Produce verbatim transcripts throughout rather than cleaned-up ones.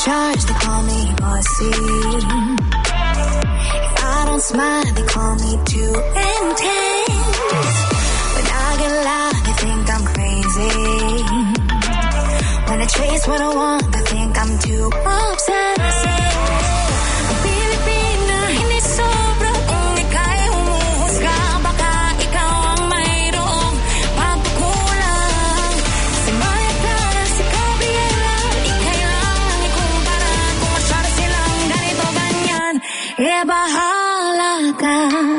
charge, they call me bossy. If I don't smile, they call me too intense. When I get loud, they think I'm crazy. When I chase what I want, they think I'm too obsessed. Pilipina, hindi sobra kung di kaya humusga. Baka ikaw ang mayroong pagkukulang. Si Maya Clara, si Gabriela, di kailangan ikumpara. Kung masyado silang ganito ganyan, eh bahala ka.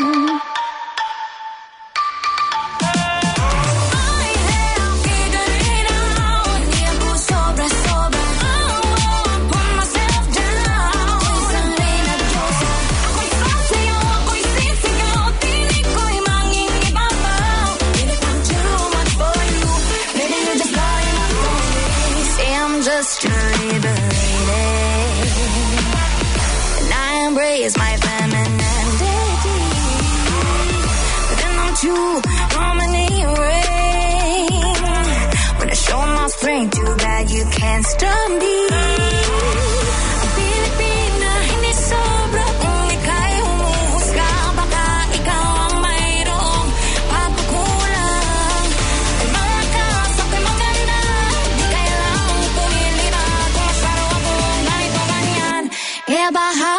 Is my femininity, but then I'm too domineering. When I show my strength, too bad you can't stop me. Pilipina, hindi sobra kung di kaya humusga. Baka ikaw ang mayroong pagkukulang. Ay mga kaso ko'y maganda, di kailangang pumili pa. Kung masyado akong ganito ganyan, eh bahala.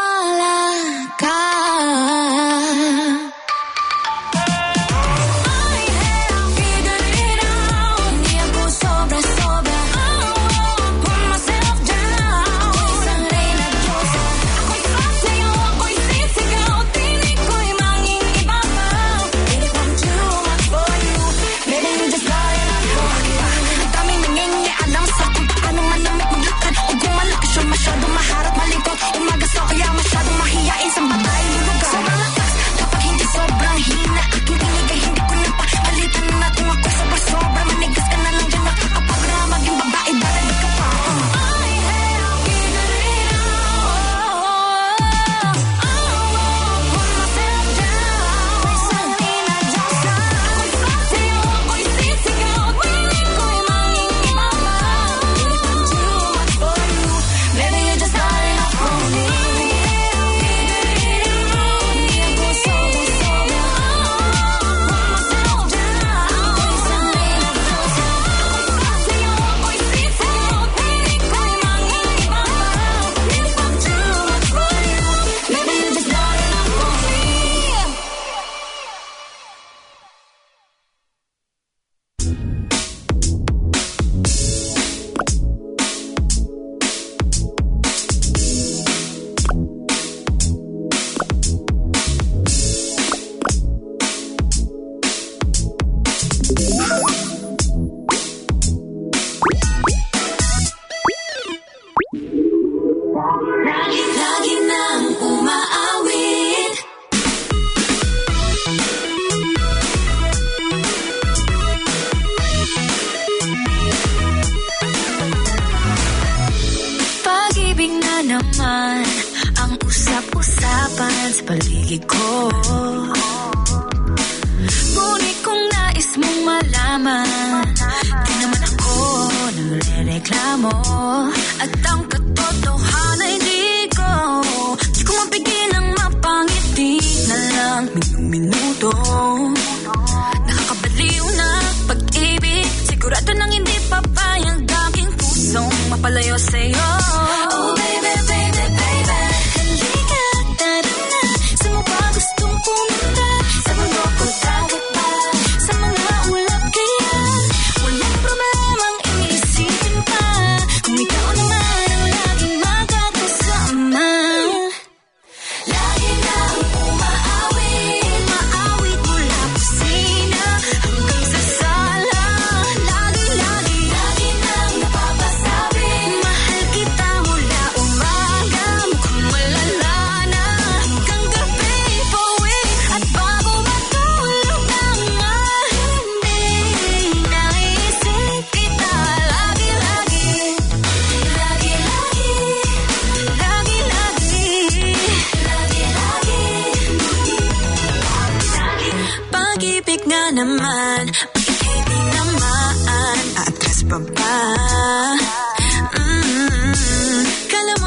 naman, pag-ibig naman, atras pa ba? Mm-hmm. Kala mo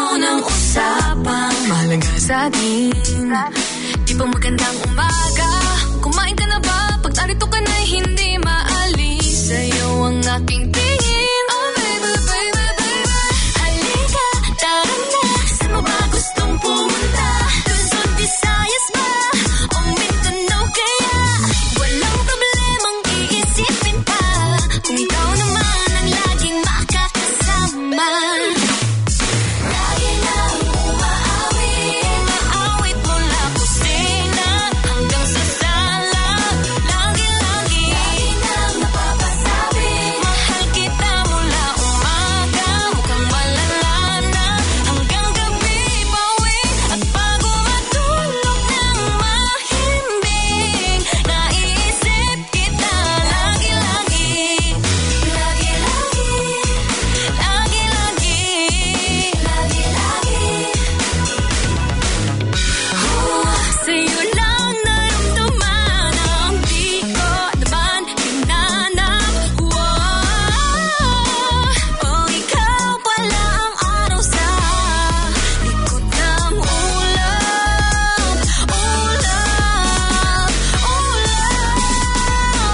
ito ng usapang mahalaga sa atin. Di ba magandang umaga? Kumain ka na ba? Pag narito ka na hindi maalis sa'yo ang aking tingin. Oh baby, baby, baby, halika, tara na. Saan mo ba gustong pumunta? Luzon, Visayas ba? O Mindanao kaya? Walang problemang iisipin pa kung ikaw naman ang laging makakasama. Lagi nang umaawit, umaawit mula kusina hanggang sa sala. Lagi-lagi, lagi nang napapasabi, mahal kita mula umaga, mukhang malala na hanggang gabi. Bawi at bago matulog ng mahimbing, naiisip kita lagi-lagi, lagi-lagi, lagi-lagi, lagi-lagi. Oh, sa'yo lang naramdaman ang di ko naman hinanap. Wow, oh, ikaw pala ang araw sa likod ng ulap, ulap, ulap.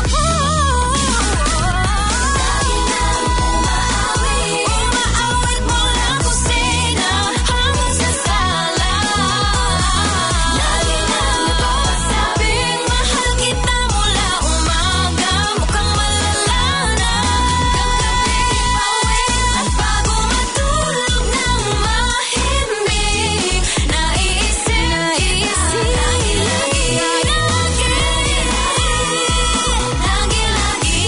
Umaawit, umaawit mula kusina hanggang sa sala. Lagi nang napapasabing mahal kita mula umaga, mukhang malala na hanggang gabi. Bawi at bago matulog ng mahimbing, naiisip, naiisip, lagi-lagi, lagi-lagi, lagi-lagi,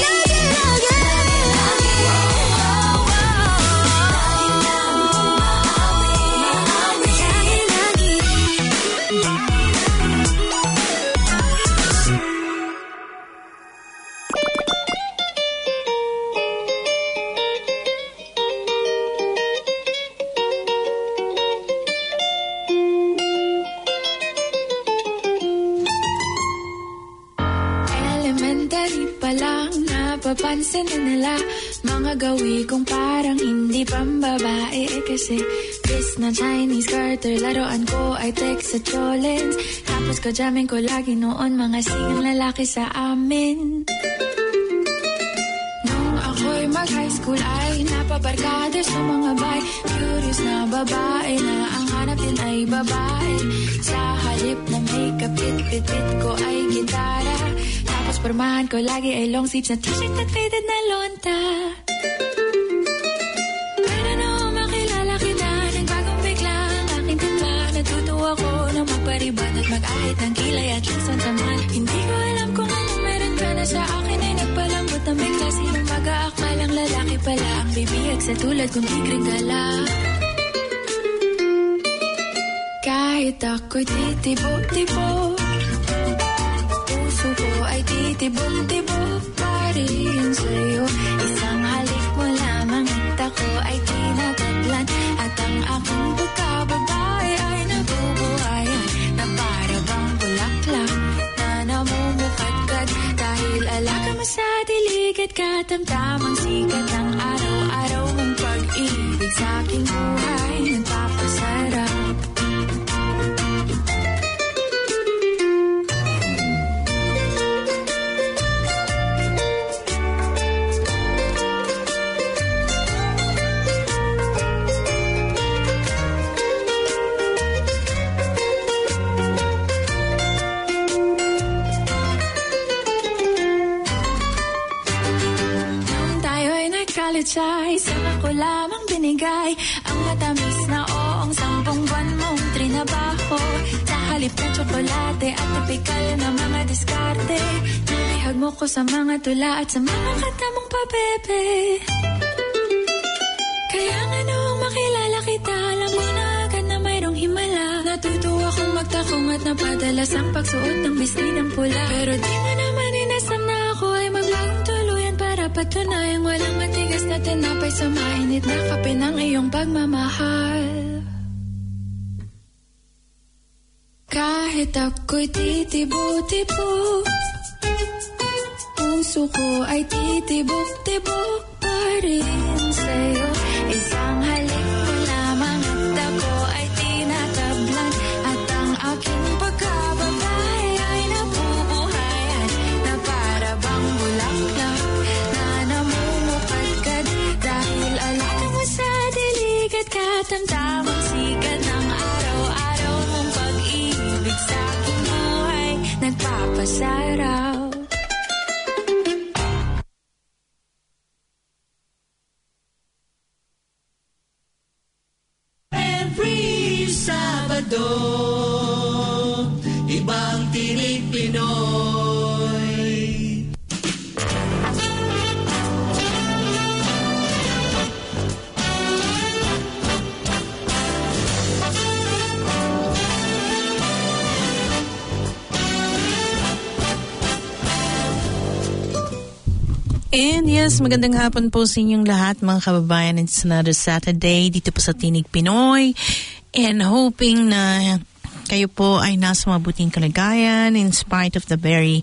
elementary pa lang napapansin na nila mga gawi kong parang hindi pambabae. Eh kasi bis na Chinese Carter, laruan ko ay text sa Cholens. Tapos kajamin ko lagi noon mga singang lalaki sa amin. Nung ako'y mag-high school ay napabarkada sa mga bay. Curious na babae na ang hanap din ay babae. Sa halip na may kapit-pit-pit ko ay gitara. Tapos pormahan ko lagi ay long sleeves na t-shirt at faded na lonta. Pero nung makilala kita, nagbagong bigla ang aking timpla. Natutuwa ko na magpariban at mag-ahit ng kilay at lusan sa man. Hindi ko alam kung ano meron ka na sa akin ay nagpalambot na may klase ng mag-aakalang lalaki pala ang bibihag sa tulad kong tigring gala. Kahit ako'y titibo-tibo, puso ko ay titibok-tibok pa rin sa'yo. Isang halik mo lamang hita ko ay tinatablan, at ang aking pagkababae ay nabubuhayan na para bang bulaklak na namumukadkad. Dahil alaga mo sa dilig at katamtamang sikat ng araw-araw mong pag-ibig sa aking buhay nagpapasarap. Ay, sana ko lamang binigay ang matamis na oong sampung buwan mong trinabaho. Sa halip na tsokolate at tipikal na mga diskarte, nabihag mo ko sa mga tula at sa mga kata mong pabebe. Kaya nga noong makilala kita, alam mo na agad na mayroong himala. Natutuwa kong magtakong at napadalas ang pagsuot ng bisni ng pula. Pero di mo naman inasam na ako ay magbagong tuluyan para patunayang walang matigas na tinapay sa mainit na kape ng iyong pagmamahal. Kahit ako'y titibo-tibo, puso ko ay titibok-tibok pa rin sa'yo. Isang halik mo lamang at Sabado, ibang tinig Pinoy. And yes, magandang hapon po sa inyong lahat mga kababayan. It's another Saturday dito po sa Tinig Pinoy. And hoping na kayo po ay nasa mabuting kalagayan in spite of the very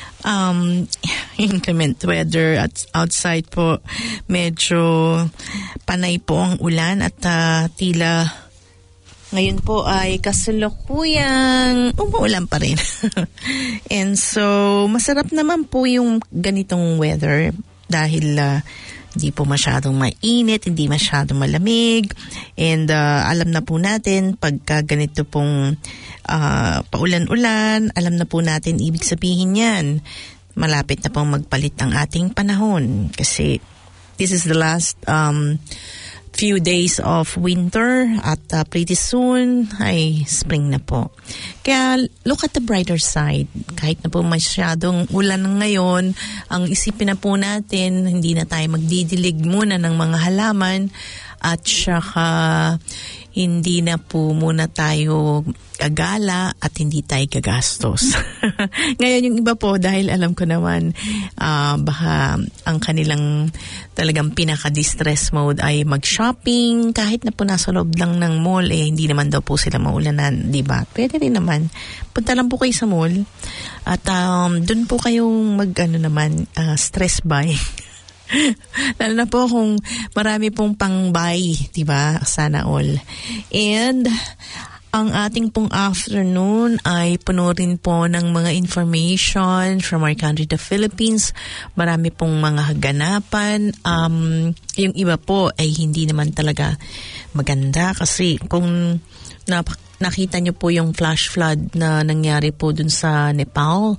um, inclement weather at outside po. Medyo panay po ang ulan at uh, tila ngayon po ay kasalukuyang umuulan pa rin. And so, masarap naman po yung ganitong weather dahil uh, hindi po masyadong mainit, hindi masyadong malamig. And uh, alam na po natin, pagka ganito pong uh, paulan-ulan, alam na po natin, ibig sabihin yan, malapit na pong magpalit ang ating panahon. Kasi this is the last um few days of winter at uh, pretty soon ay spring na po. Kaya look at the brighter side. Kahit na po masyadong ulan ngayon, ang isipin na po natin, hindi na tayo magdidilig muna ng mga halaman at saka hindi na po muna tayo gagala at hindi tayo gagastos. Ngayon yung iba po, dahil alam ko naman uh, baka ang kanilang talagang pinaka-distress mode ay mag-shopping kahit na po nasa loob lang ng mall, eh hindi naman daw po sila maulanan, di ba? Pwede rin naman. Punta lang po kayo sa mall at um, dun po kayong mag ano naman, uh, stress buy. Lalo na po kung marami pong pang-buy, di ba? Sana all. And ang ating pong afternoon ay puno rin po ng mga information from our country, the Philippines. Marami pong mga haganapan. Um, yung iba po ay hindi naman talaga maganda kasi kung nap- nakita nyo po yung flash flood na nangyari po dun sa Nepal,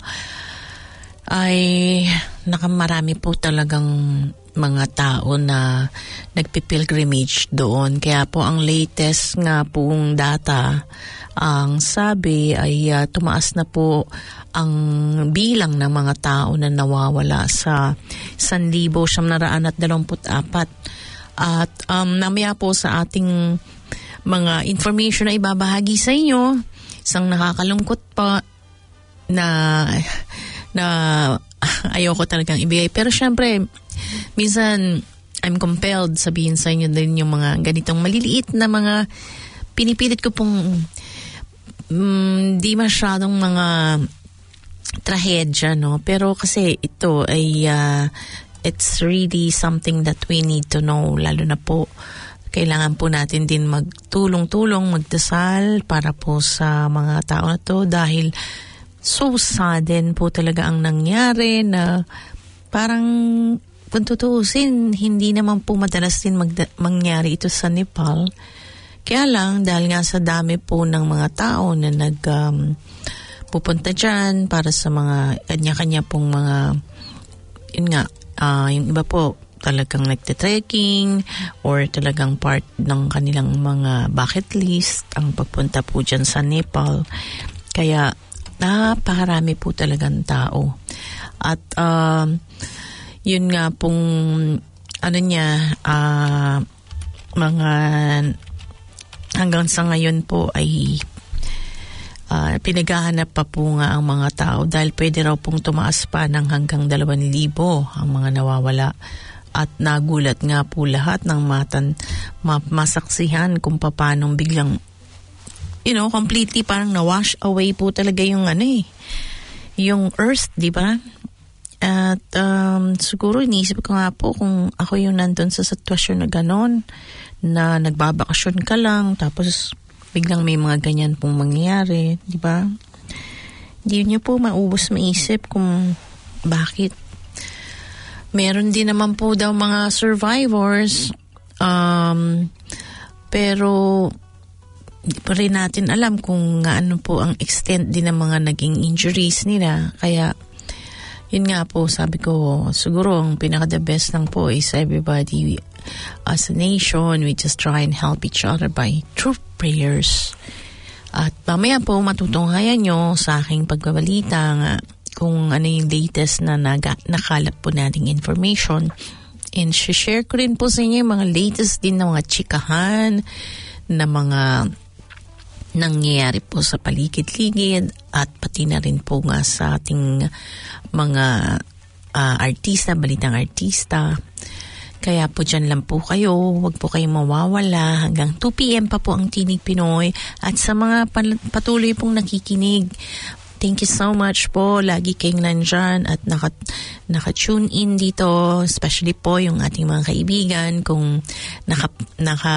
ay nakamarami po talagang mga tao na nagpipilgrimage doon. Kaya po ang latest nga pong data, ang sabi ay uh, tumaas na po ang bilang ng mga tao na nawawala sa one thousand siyam na raan at dalawampu't apat. At um, namaya po sa ating mga information na ibabahagi sa inyo, isang nakakalungkot pa na na ayoko talagang ibigay. Pero syempre, minsan I'm compelled sabihin sa inyo din yung mga ganitong maliliit na mga pinipilit ko pong mm, di masyadong mga trahedya, no? Pero kasi ito ay uh, it's really something that we need to know. Lalo na po, kailangan po natin din magtulong-tulong, magdasal para po sa mga tao na to dahil so sudden po talaga ang nangyari na parang kung tutuusin, hindi naman po madalas din magda- mangyari ito sa Nepal. Kaya lang, dahil nga sa dami po ng mga tao na nag um, pupunta dyan para sa mga kanya-kanya pong mga, yun nga, uh, yung iba po talagang nagte-trekking or talagang part ng kanilang mga bucket list ang pagpunta po dyan sa Nepal. Kaya napakarami po talagang tao. At uh, yun nga pong ano niya, uh, mga hanggang sa ngayon po ay uh, pinaghahanap pa po nga ang mga tao dahil pwede raw pong tumaas pa ng hanggang dalawang libo ang mga nawawala. At nagulat nga po lahat ng matan, ma- masaksihan kung paanong biglang you know, completely parang na-wash away po talaga yung ano eh, yung earth, di ba? At um, siguro iniisip ko nga po kung ako yung nandun sa sitwasyon na ganon, na nagbabakasyon ka lang, tapos biglang may mga ganyan pong mangyayari, di ba? Hindi nyo po maubos maisip kung bakit. Meron din naman po daw mga survivors, um, pero hindi pa rin natin alam kung ano po ang extent din ng mga naging injuries nila. Kaya, yun nga po, sabi ko, siguro ang pinaka-the best lang po is everybody as a nation, we just try and help each other by through prayers. At mamaya po matutunghayan nyo sa aking pagbabalita nga kung ano yung latest na naga, nakalap po nating information. And share ko rin po sa inyo yung mga latest din na mga chikahan, na mga nangyayari po sa paligid-ligid at pati na rin po nga sa ating mga uh, artista, balitang artista. Kaya po dyan lang po kayo, huwag po kayong mawawala. Hanggang two p.m. pa po ang Tinig Pinoy. At sa mga patuloy pong nakikinig, thank you so much po. Lagi kayong nandyan at naka, naka-tune in dito. Especially po yung ating mga kaibigan. Kung naka, naka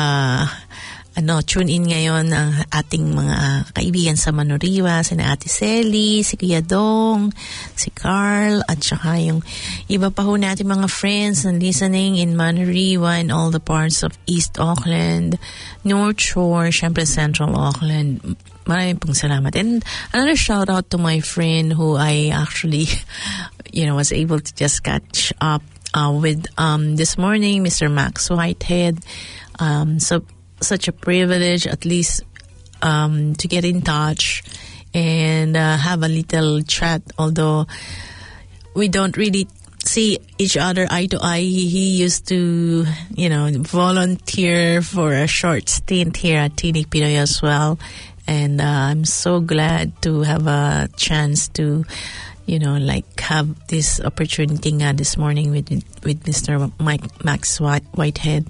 ano, tune in ngayon ang ating mga kaibigan sa Manoriwa, si na Ate Selly, si Kuya Dong, si Carl, at saka yung iba pa ho natin mga friends na listening in Manoriwa and all the parts of East Auckland, North Shore, syempre Central Auckland. Maraming pong salamat. And another shout out to my friend who I actually, you know, was able to just catch up uh, with um, this morning, Mister Max Whitehead. Um, so, such a privilege at least um, to get in touch and uh, have a little chat, although we don't really see each other eye to eye. He used to, you know, volunteer for a short stint here at Tinig Pinoy as well, and uh, I'm so glad to have a chance to, you know, like have this opportunity nga this morning with with Mister Mike Max White, Whitehead.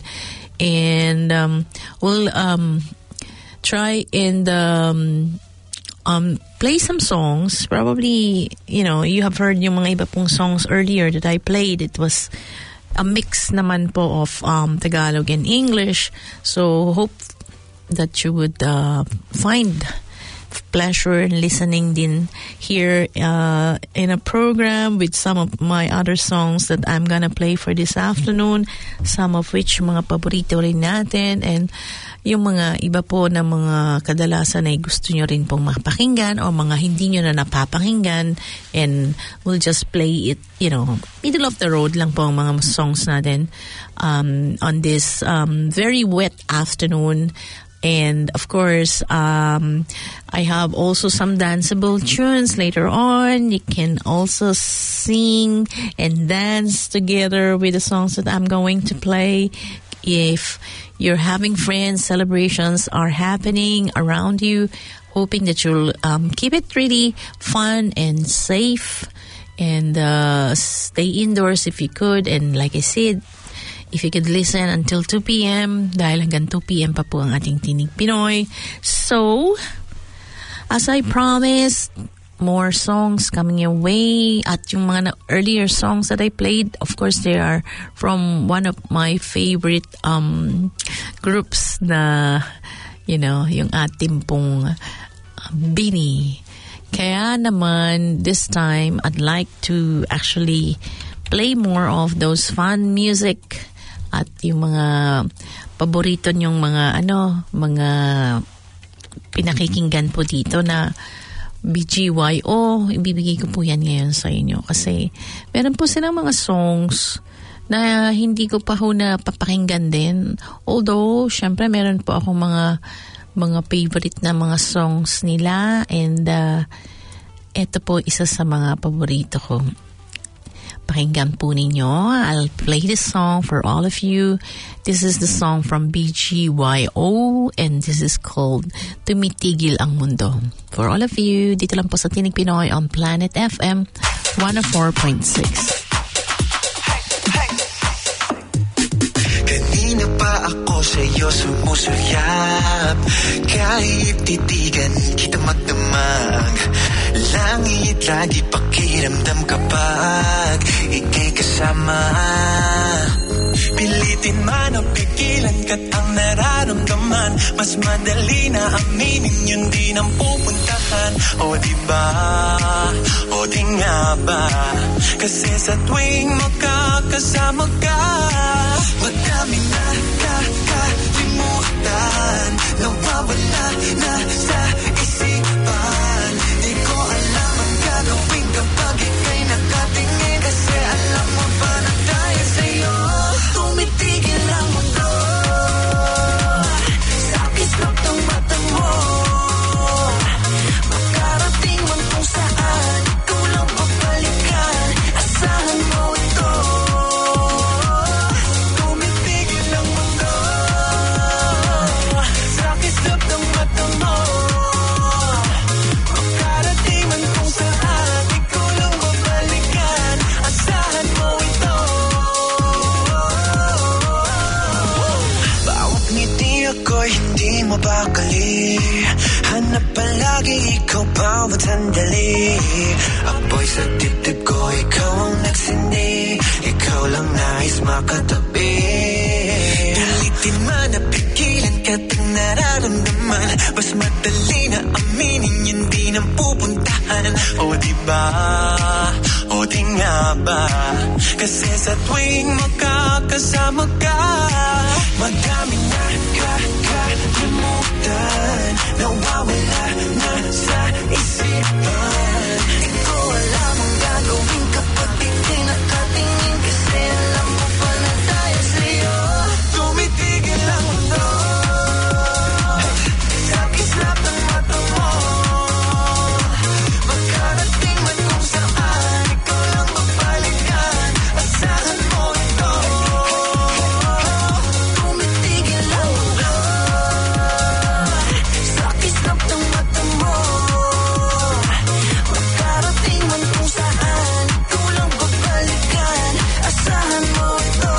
And um, we'll um, try and um, um, play some songs. Probably, you know, you have heard yung mga iba pong songs earlier that I played. It was a mix naman po of um, Tagalog and English. So hope that you would uh, find pleasure in listening din here uh, in a program with some of my other songs that I'm gonna play for this afternoon, some of which mga paborito rin natin, and yung mga iba po na mga kadalasan ay gusto nyo rin pong mapakinggan o mga hindi nyo na napapakinggan, and we'll just play it, you know, middle of the road lang po ang mga songs natin um, on this um, very wet afternoon. And of course, um, I have also some danceable tunes later on. You can also sing and dance together with the songs that I'm going to play. If you're having friends, celebrations are happening around you, hoping that you'll um, keep it really fun and safe, and uh, stay indoors if you could. And like I said, if you could listen until two p.m. dahil hanggang two p.m. pa po ang ating Tinig Pinoy. So, as I promised, more songs coming your way. At yung mga na- earlier songs that I played, of course, they are from one of my favorite um, groups na, you know, yung ating pong uh, Bini. Kaya naman, this time, I'd like to actually play more of those fun music at yung mga paborito niyong mga ano, mga pinakikinggan po dito na B G Y O. Ibibigay ko po yan ngayon sa inyo kasi meron po silang mga songs na hindi ko pa ho na papakinggan din. Although, syempre meron po ako mga mga favorite na mga songs nila, and uh, ito po isa sa mga paborito ko. Pakinggan po ninyo. I'll play this song for all of you. This is the song from B G Y O, and this is called Tumitigil ang Mundo. For all of you, dito lang po sa Tinig Pinoy on Planet F M one oh four point six. Kanina pa ako sa'yo sumusulyap, kahit titigan kita magdamag. Langit lagi pakiramdam kapag ika'y kasama. Pilitin man o pigilan ka't ang nararamdaman, mas madali na aminin yun din ang pupuntahan. O diba, o di nga ba, kasi sa tuwing makakasama ka, madami na kakalimutan, nawawala na sa isipan. Di ko alam ang gagawin kapag ika'y nakatingin, kasi alam mo ba na dahil sa'yo tumitigil ang mundo. Sa kislap ng mata mo, palagi, ikaw bawat sandali. Apoy sa dibdib ko, ikaw ang nagsindi. Ikaw lang nais makatabi. Pilitin man na pigilan ka't ang nararamdaman. Mas madali na aminin yun di nang pupuntahan. O diba, o di nga ba? Kasi sa tuwing makakasama ka, madami na kakalimutan. Nawawala na sa isipan. Di ko alam ang gagawin kapag di nakatingin. Kasi alam mo pa na tayo sa'yo. Tumitigil ang mundo sa kislap ng mata mo. Makarating man kung saan, ikaw lang mapalikan. Asahan mo ito. Tumitigil ang mundo sa kislap ng mata mo. Makarating man kung saan, ikaw lang mapalikan. Asahan mo ito.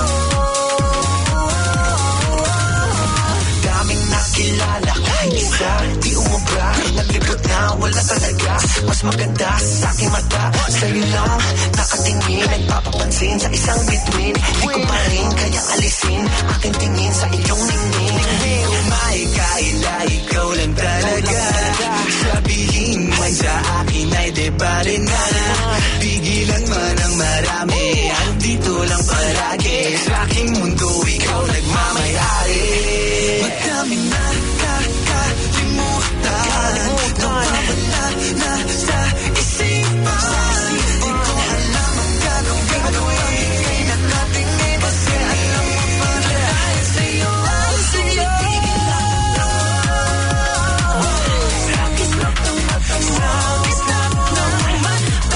Daming nakilala, kahit isa di umubra. Naglibot na, wala talaga. Mas maganda sa aking mata. Sa'yo lang nakatingin, nagpapapansin sa isang bituin. Di ko pa rin kaya alisin aking tingin sa iyong ningning. Di ko maikaila, ikaw lang talaga. Sabihin man sa akin ay di pa rin na. Pigilan man ang marami, andito lang palagi. Sa aking mundo, ikaw nagmamayari. Madami na kakalimutan. Nawawala na sa isipan. Di ko alam ang gagawin kapag di nakatingin. Kasi alam mo pa na tayo sa'yo. Tumitigil lang ito. Sa kislap ng mata mo. Sa kislap ng mata mo.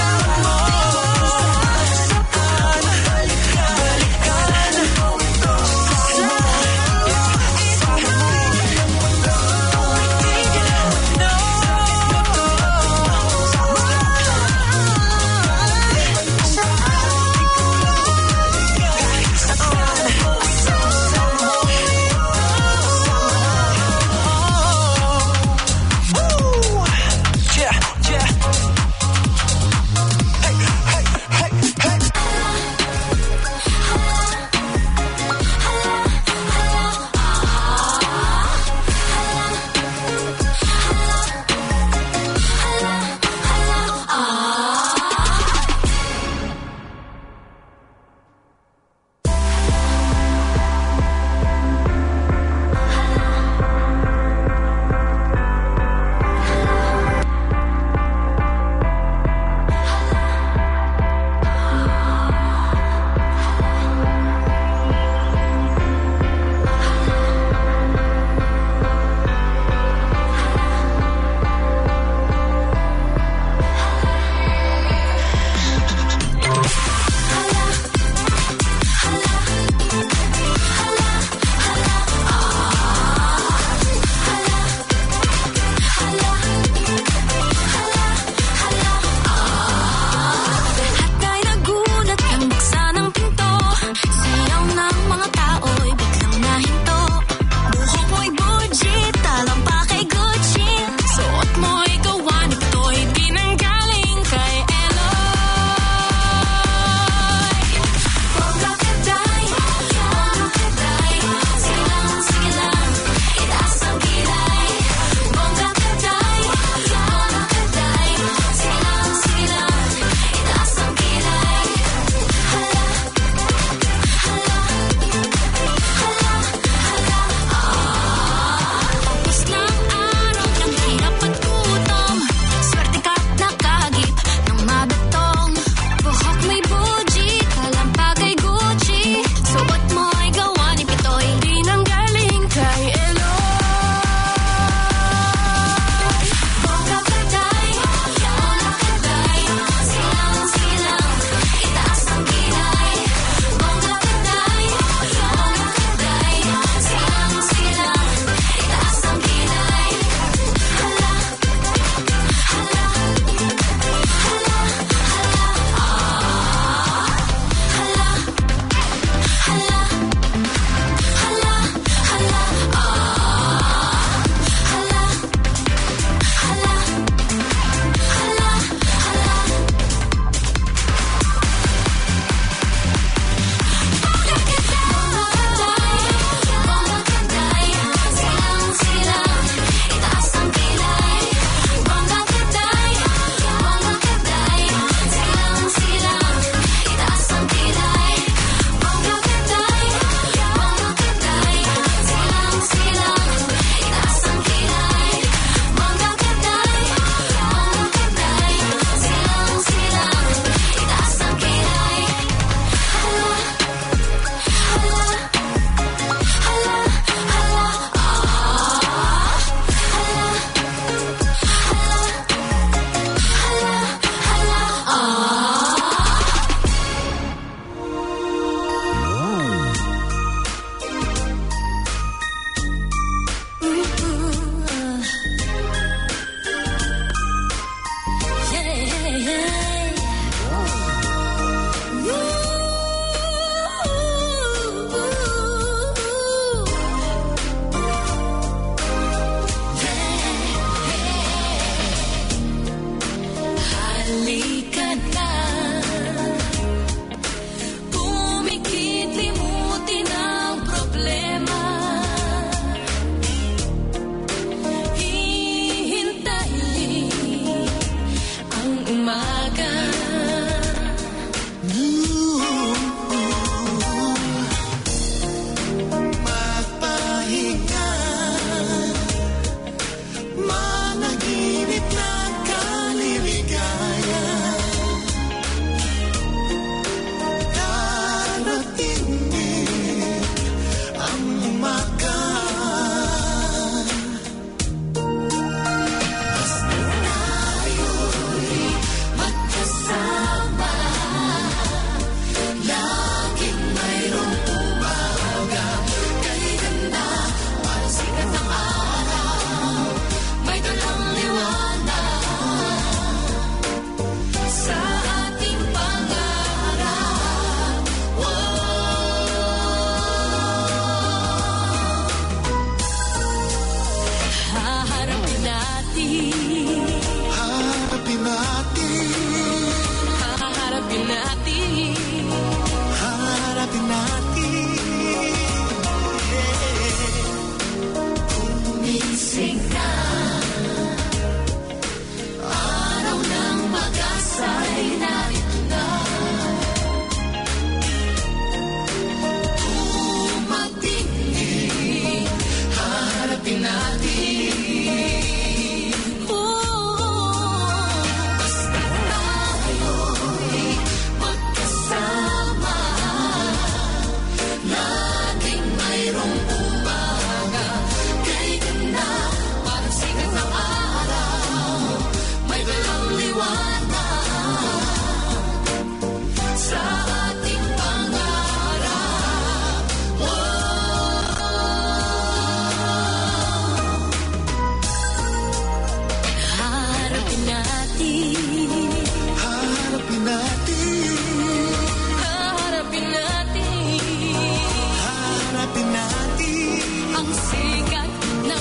natin. Haharapin natin. Haharapin natin. Haharapin natin. Ang sikat ng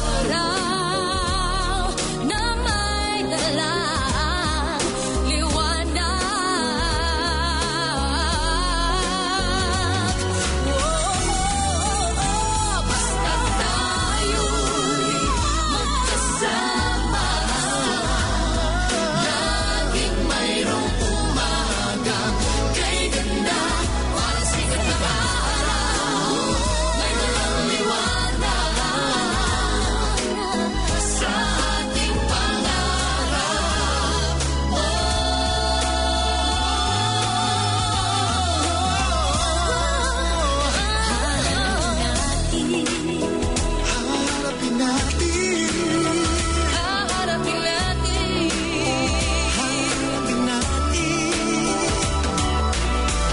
araw na may dalang liwanag. Oh, basta tayo'y magkasama. Laging mayroong umaga kay ganda. Parang sikat ng araw may dalang liwanag sa ating pangarap. Haharapin natin. Haharapin natin. Haharapin natin.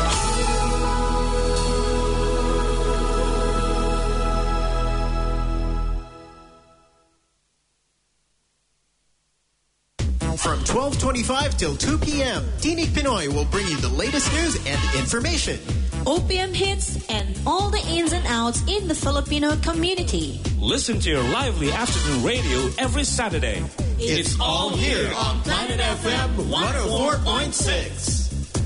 From twelve twenty-five till two p.m., Tinig Pinoy will bring you the latest news and information. O P M hits and all the ins and outs in the Filipino community. Listen to your lively afternoon radio every Saturday. It's all here on Planet F M one oh four point six.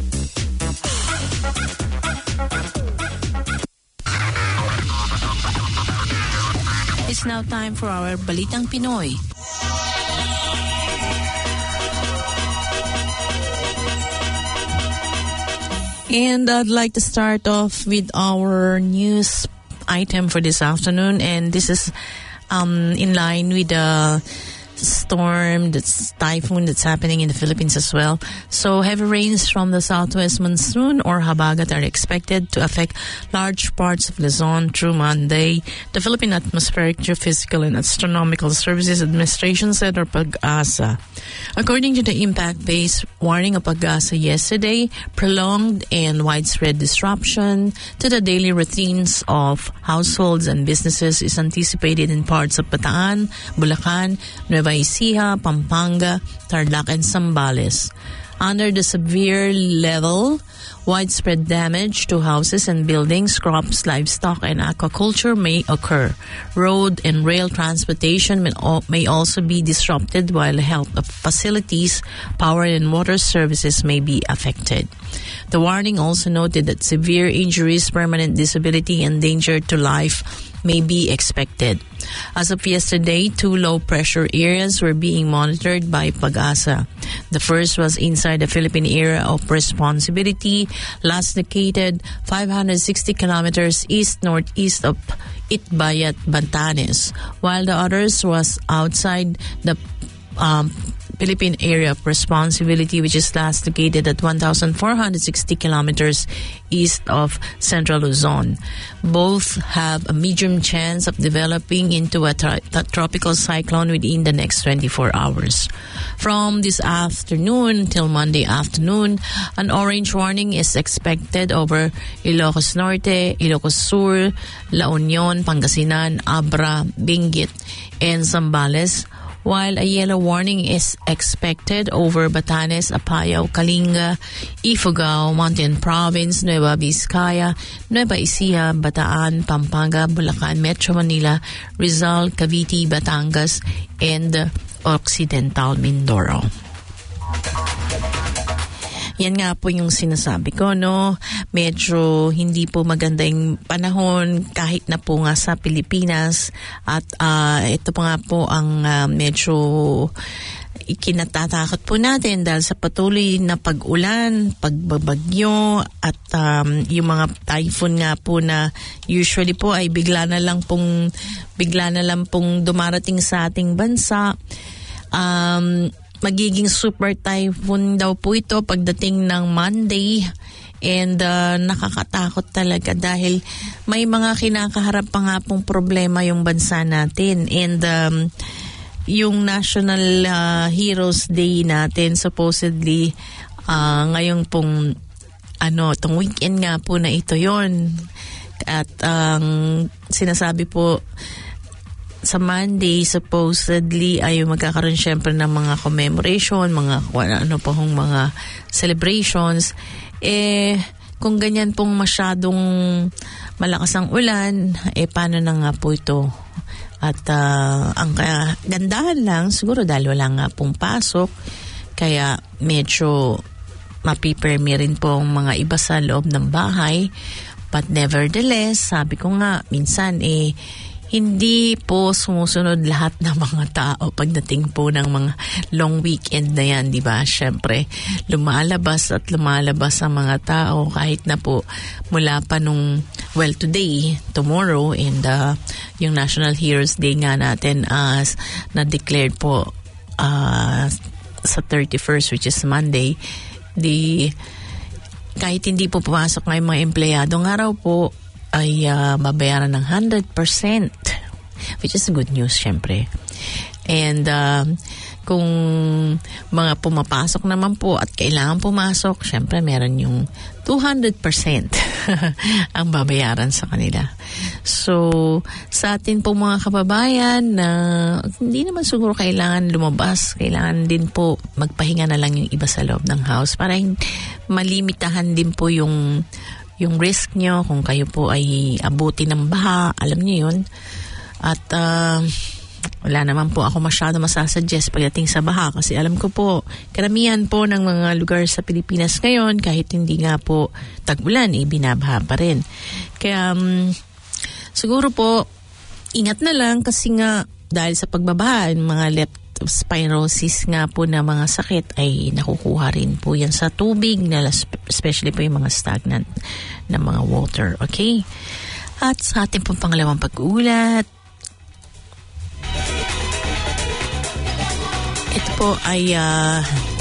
It's now time for our Balitang Pinoy. And I'd like to start off with our news item for this afternoon, and this is um, in line with the storm, that's typhoon that's happening in the Philippines as well. So heavy rains from the southwest monsoon or habagat are expected to affect large parts of Luzon through Monday. The Philippine Atmospheric, Geophysical and Astronomical Services Administration said, or PAGASA. According to the impact-based warning of PAGASA yesterday, prolonged and widespread disruption to the daily routines of households and businesses is anticipated in parts of Bataan, Bulacan, Nueva Ecija, Pampanga, Tarlac, and Zambales. Under the severe level, widespread damage to houses and buildings, crops, livestock, and aquaculture may occur. Road and rail transportation may, al- may also be disrupted, while health facilities, power and water services may be affected. The warning also noted that severe injuries, permanent disability, and danger to life may be expected. As of yesterday, two low-pressure areas were being monitored by PAGASA. The first was inside the Philippine Area of Responsibility, last located five hundred sixty kilometers east-northeast of Itbayat, Batanes, while the others was outside the um, Philippine Area of Responsibility, which is last located at one thousand four hundred sixty kilometers east of Central Luzon. Both have a medium chance of developing into a, tra- a tropical cyclone within the next twenty-four hours. From this afternoon till Monday afternoon, an orange warning is expected over Ilocos Norte, Ilocos Sur, La Union, Pangasinan, Abra, Benguet, and Zambales, while a yellow warning is expected over Batanes, Apayao, Kalinga, Ifugao, Mountain Province, Nueva Vizcaya, Nueva Ecija, Bataan, Pampanga, Bulacan, Metro Manila, Rizal, Cavite, Batangas, and Occidental Mindoro. Yan nga po yung sinasabi ko, no? Medyo hindi po maganda yung panahon kahit na po nga sa Pilipinas. At uh, ito pa nga po ang uh, medyo ikinatatakot po natin dahil sa patuloy na pag-ulan, pagbabagyo, at um, yung mga typhoon nga po na usually po ay bigla na lang pong, bigla na lang pong dumarating sa ating bansa. Um... Magiging super typhoon daw po ito pagdating ng Monday, and uh, nakakatakot talaga dahil may mga kinakaharap pa nga pong problema yung bansa natin, and um, yung National uh, Heroes Day natin supposedly uh, ngayon pong ano, tong weekend nga po na ito yon, at ang um, sinasabi po sa Monday, supposedly, ay magkakaroon syempre ng mga commemoration, mga ano pa hong mga celebrations. Eh, kung ganyan pong masyadong malakas ang ulan, eh, paano na nga po ito? At uh, ang kagandahan lang, siguro dahil wala nga pong pasok, kaya medyo mapipermi rin po ang mga iba sa loob ng bahay. But nevertheless, sabi ko nga, minsan eh, hindi po sumusunod lahat ng mga tao pagdating po ng mga long weekend na yan, di ba? Siyempre, lumalabas at lumalabas ang mga tao kahit na po mula pa nung, well, today, tomorrow, and uh, yung National Heroes Day nga natin as uh, na-declared po uh, sa thirty-first, which is Monday, di kahit hindi po pumasok ngayong mga empleyado, nga raw po ay uh, mabayaran ng one hundred percent, which is good news, syempre. And uh, kung mga pumapasok naman po at kailangan pumasok, syempre meron yung two hundred percent ang babayaran sa kanila. So, sa atin po mga kababayan na uh, hindi naman siguro kailangan lumabas, kailangan din po magpahinga na lang yung iba sa loob ng house para malimitahan din po yung yung risk nyo kung kayo po ay abuti ng baha, alam nyo yun. At uh, wala naman po ako masyado masasuggest pagdating sa baha kasi alam ko po, karamihan po ng mga lugar sa Pilipinas ngayon, kahit hindi nga po tag-ulan, eh, binabaha pa rin. Kaya um, siguro po, ingat na lang kasi nga dahil sa pagbabaha, mga leptospirosis nga po na mga sakit ay nakukuha rin po yan sa tubig, na especially po yung mga stagnant na mga water. Okay? At sa ating pong pangalawang pag-uulat, ito po ay uh,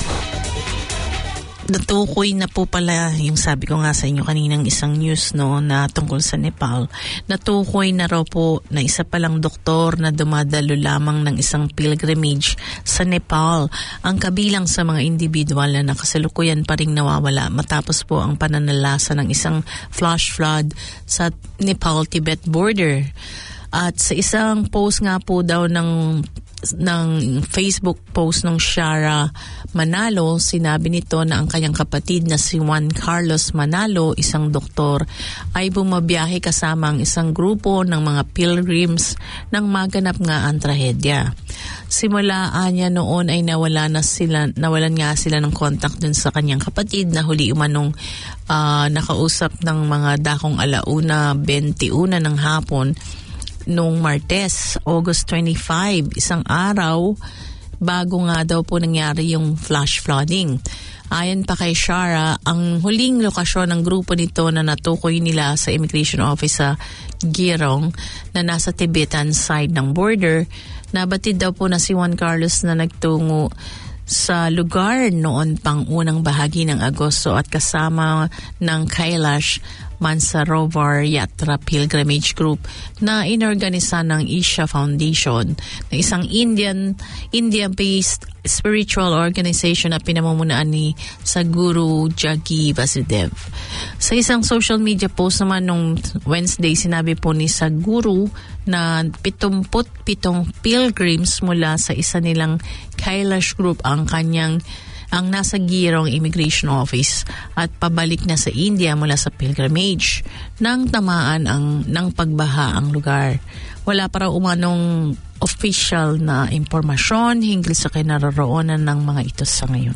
natukoy na po pala yung sabi ko nga sa inyo kaninang isang news no na tungkol sa Nepal. Natukoy na raw po na isa palang doktor na dumadalo lamang ng isang pilgrimage sa Nepal ang kabilang sa mga individual na nakasalukuyan pa ring nawawala matapos po ang pananalasa ng isang flash flood sa Nepal-Tibet border. At sa isang post nga po daw ng ng Facebook post ng Shara Manalo, sinabi nito na ang kanyang kapatid na si Juan Carlos Manalo, isang doktor, ay bumabiyahe kasama ang isang grupo ng mga pilgrims nang maganap nga ang trahedya. Simula niya noon ay nawala na sila, nawalan nga sila ng contact dun sa kanyang kapatid na huli umanong uh, nakausap ng mga dakong alauna, bentiuna ng hapon noong Martes, August twenty-five, isang araw bago nga daw po nangyari yung flash flooding. Ayon pa kay Shara, ang huling lokasyon ng grupo nito na natukoy nila sa immigration office sa Girong na nasa Tibetan side ng border, nabatid daw po na si Juan Carlos na nagtungo sa lugar noon pang unang bahagi ng Agosto at kasama ng Kailash Mansarovar Yatra Pilgrimage Group na inorganisa ng Isha Foundation, na isang Indian India-based spiritual organization na pinamumunuan ni Sadhguru Jaggi Vasudev. Sa isang social media post naman nung Wednesday, sinabi po ni Sadhguru na pitong-pitong pilgrims mula sa isa nilang Kailash Group ang kanyang ang nasa Girong Immigration Office at pabalik na sa India mula sa pilgrimage nang tamaan ang ng pagbaha ang lugar. Wala pa raw umanong official na impormasyon hinggil sa kinaroroonan ng mga ito sa ngayon.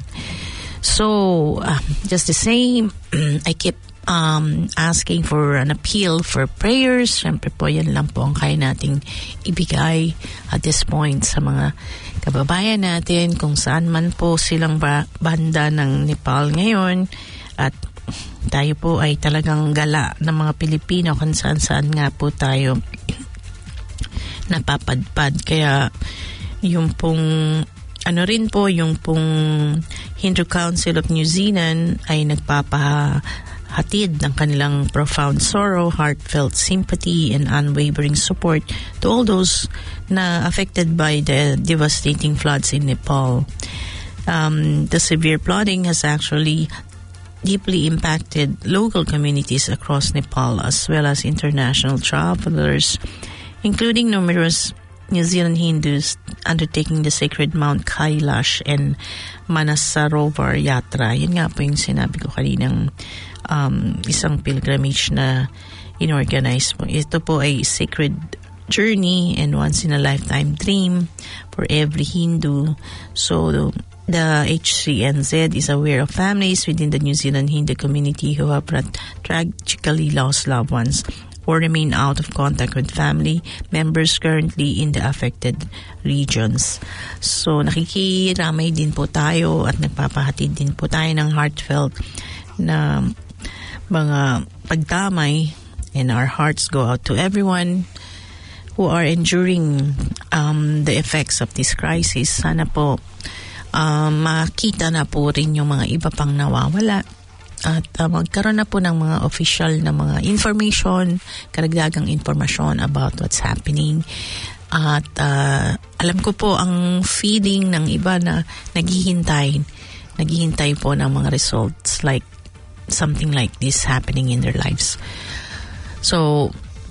So, uh, just the same, I keep um, asking for an appeal for prayers. Siyempre po, yan lang po ang kaya nating ibigay at this point sa mga kababayan natin kung saan man po silang ba- banda ng Nepal ngayon. At tayo po ay talagang gala ng mga Pilipino kung saan-saan nga po tayo napapadpad. Kaya yung pong ano rin po, yung pong Hindu Council of New Zealand ay nagpapahatid ng kanilang profound sorrow, heartfelt sympathy, and unwavering support to all those na affected by the devastating floods in Nepal. Um, the severe flooding has actually deeply impacted local communities across Nepal as well as international travelers, including numerous New Zealand Hindus undertaking the sacred Mount Kailash and Manasarovar Yatra. Yun nga po yung sinabi ko kaninang um, isang pilgrimage na inorganize po. Ito po ay sacred journey and once-in-a-lifetime dream for every Hindu. So, the H C N Z is aware of families within the New Zealand Hindu community who have tragically lost loved ones or remain out of contact with family members currently in the affected regions. So, nakikiramay din po tayo at nagpapahatid din po tayo ng heartfelt na mga pagdamay, and our hearts go out to everyone who are enduring um, the effects of this crisis. Sana po um, makita na po rin yung mga iba pang nawawala at uh, magkaroon na po ng mga official na mga information, karagdagang informasyon about what's happening. At uh, alam ko po ang feeling ng iba na naghihintay, naghihintay po ng mga results like something like this happening in their lives. So,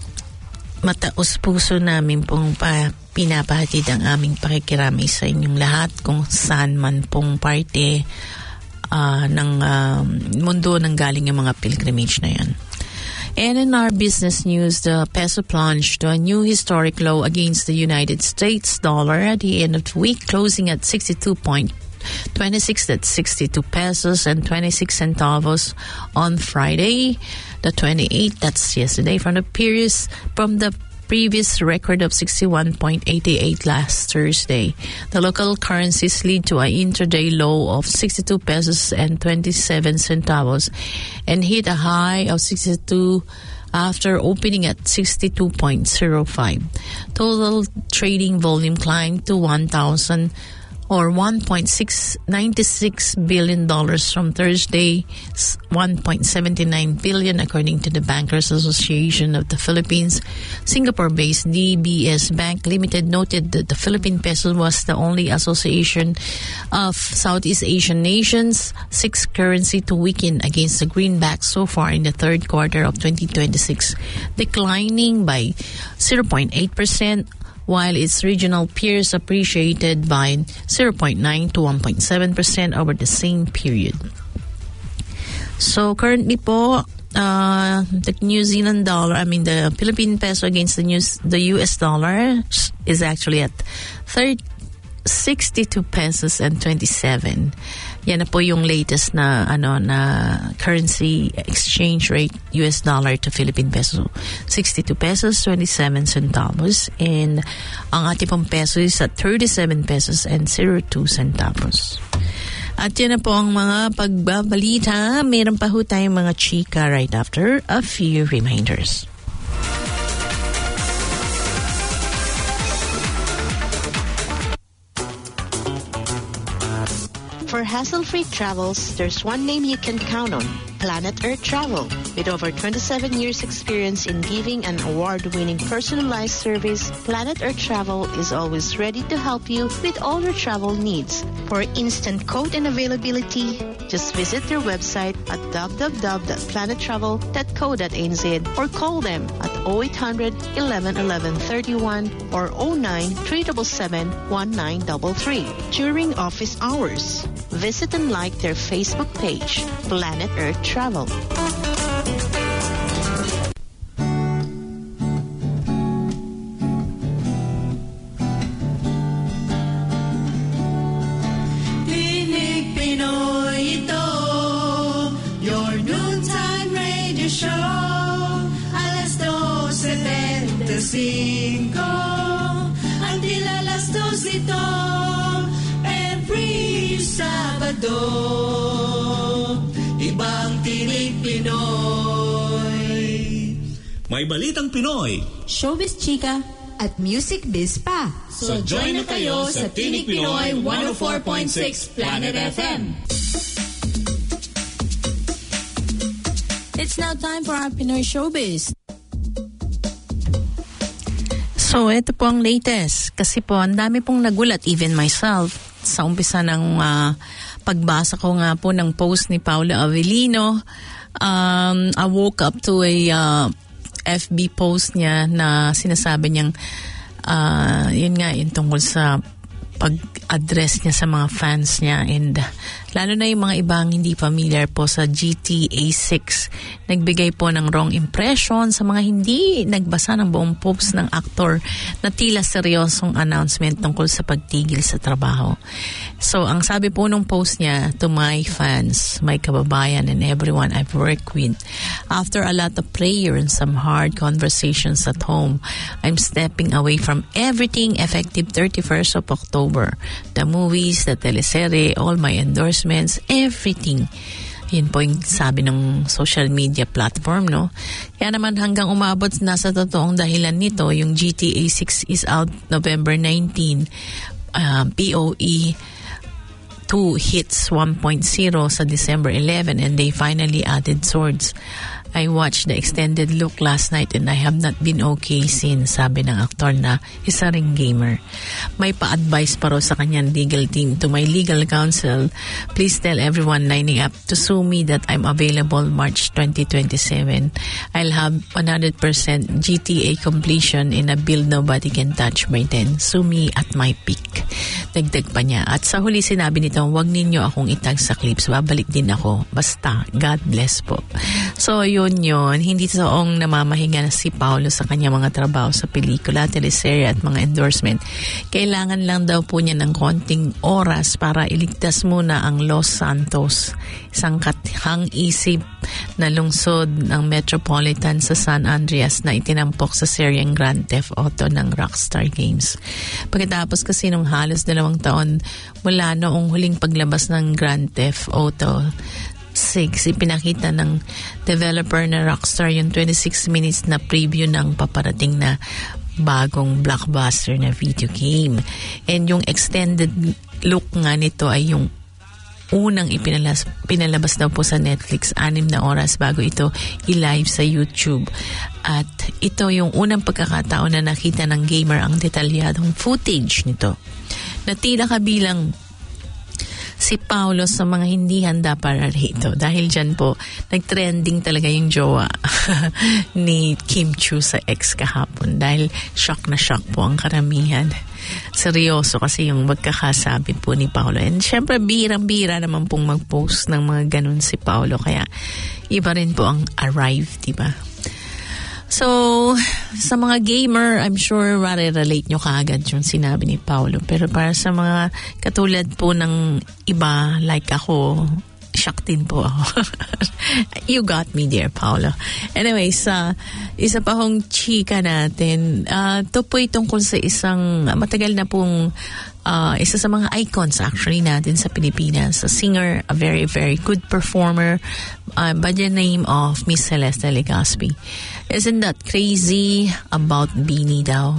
mataos puso namin pong pa, pinapahatid ang aming pakikiramay sa inyong lahat kung saan man pong parte uh, ng uh, mundo nang galing yung mga pilgrimage na yan. And in our business news, the peso plunged to a new historic low against the United States dollar at the end of the week, closing at sixty-two point two six, that's sixty-two pesos and twenty-six centavos on Friday, the twenty-eighth, that's yesterday, from the previous, from the previous record of sixty-one point eight eight last Thursday. The local currencies lead to an intraday low of sixty-two pesos and twenty-seven centavos and hit a high of sixty-two after opening at sixty-two point zero five. Total trading volume climbed to one thousand or one point six nine six billion dollars from Thursday's one point seven nine billion dollars, according to the Bankers Association of the Philippines. Singapore-based D B S Bank Limited noted that the Philippine peso was the only association of Southeast Asian nations, sixth currency to weaken against the greenback so far in the third quarter of twenty twenty-six, declining by zero point eight percent, while its regional peers appreciated by zero point nine to one point seven percent over the same period. So currently po, uh, the New Zealand dollar, I mean the Philippine peso against the, New, the U S dollar is actually at sixty-two pesos and twenty-seven. Yan na po yung latest na ano na currency exchange rate, U S dollar to Philippine peso, sixty-two pesos twenty-seven centavos, and ang ating pong peso is at thirty-seven pesos and zero two centavos. At yan na po ang mga pagbabalita. Meron pa ho tayong mga chika right after a few reminders. For hassle-free travels, there's one name you can count on, Planet Earth Travel. With over twenty-seven years experience in giving an award-winning personalized service, Planet Earth Travel is always ready to help you with all your travel needs. For instant quote and availability, just visit their website at w w w dot planet travel dot co dot n z or call them at oh eight hundred eleven eleven thirty-one or oh nine three seven seven one nine three three during office hours. Visit and like their Facebook page, Planet Earth Travel. Tinig Pinoy ito, your noontime radio show. Alas dose veinticinco, until alas dos ito. Sabado, ibang Tinig Pinoy. May balitang Pinoy, Showbiz Chika, at Music Biz pa. So join na kayo sa Tinig Pinoy one oh four point six Planet F M. It's now time for our Pinoy Showbiz. So, ito po ang latest. Kasi po, ang dami pong nagulat, even myself, sa umpisa ng uh, pagbasa ko nga po ng post ni Paula Avellino. Um, I woke up to a uh, F B post niya na sinasabi niyang uh, yun nga, yung tungkol sa pag-address niya sa mga fans niya, and lalo na yung mga ibang hindi familiar po sa G T A six, nagbigay po ng wrong impression sa mga hindi nagbasa ng buong post ng aktor na tila seryosong announcement tungkol sa pagtigil sa trabaho. So, ang sabi po nung post niya, to my fans, my kababayan, and everyone I've worked with, after a lot of prayer and some hard conversations at home, I'm stepping away from everything effective thirty-first of October. The movies, the teleserye, all my endorsements, everything. Yun po yung sabi ng social media platform, no? Kaya naman hanggang umabot na sa totoong dahilan nito, yung G T A six is out November nineteenth, uh, P O E two hits one point oh sa December eleventh, and they finally added swords. I watched the extended look last night and I have not been okay since, sabi ng aktor na isa ring gamer. May pa-advise pa raw sa kanyang legal team. To my legal counsel, please tell everyone lining up to sue me that I'm available March twenty twenty-seven. I'll have one hundred percent G T A completion in a build nobody can touch by then. Sue me at my peak. Dagdag pa niya. At sa huli sinabi nito, wag ninyo akong itag sa clips. Babalik din ako. Basta, God bless po. So, yun yun. Hindi toong namamahinga na si Paolo sa kanyang mga trabaho sa pelikula, teleserye at mga endorsement. Kailangan lang daw po niya ng konting oras para iligtas muna ang Los Santos, isang katihang isip na lungsod ng Metropolitan sa San Andreas na itinampok sa seryeng Grand Theft Auto ng Rockstar Games. Pagkatapos kasi nung halos dalawang taon mula noong huling paglabas ng Grand Theft Auto six, ipinakita ng developer na Rockstar yung twenty-six minutes na preview ng paparating na bagong blockbuster na video game. And yung extended look nga nito ay yung unang ipinalas, pinalabas daw po sa Netflix, anim na oras bago ito i-live sa YouTube. At ito yung unang pagkakataon na nakita ng gamer ang detalyadong footage nito, na tila kabilang si Paolo sa mga hindi handa para rito. Dahil dyan po, nag-trending talaga yung jowa ni Kim Chiu sa ex kahapon. Dahil shock na shock po ang karamihan. Seryoso kasi yung magkakasabi po ni Paolo. And syempre, birang-bira naman pong mag-post ng mga ganun si Paolo. Kaya iba rin po ang arrive, diba? So, sa mga gamer, I'm sure relate nyo kaagad yung sinabi ni Paolo. Pero para sa mga katulad po ng iba, like ako, shock din po ako. You got me there, Paolo. Anyway, sa isa pa hong chika natin, uh, ito po tungkol sa isang matagal na pong uh, isa sa mga icons actually natin sa Pilipinas. A singer, a very, very good performer uh, by the name of Miss Celeste Legazpi. Isn't that crazy about Beanie daw?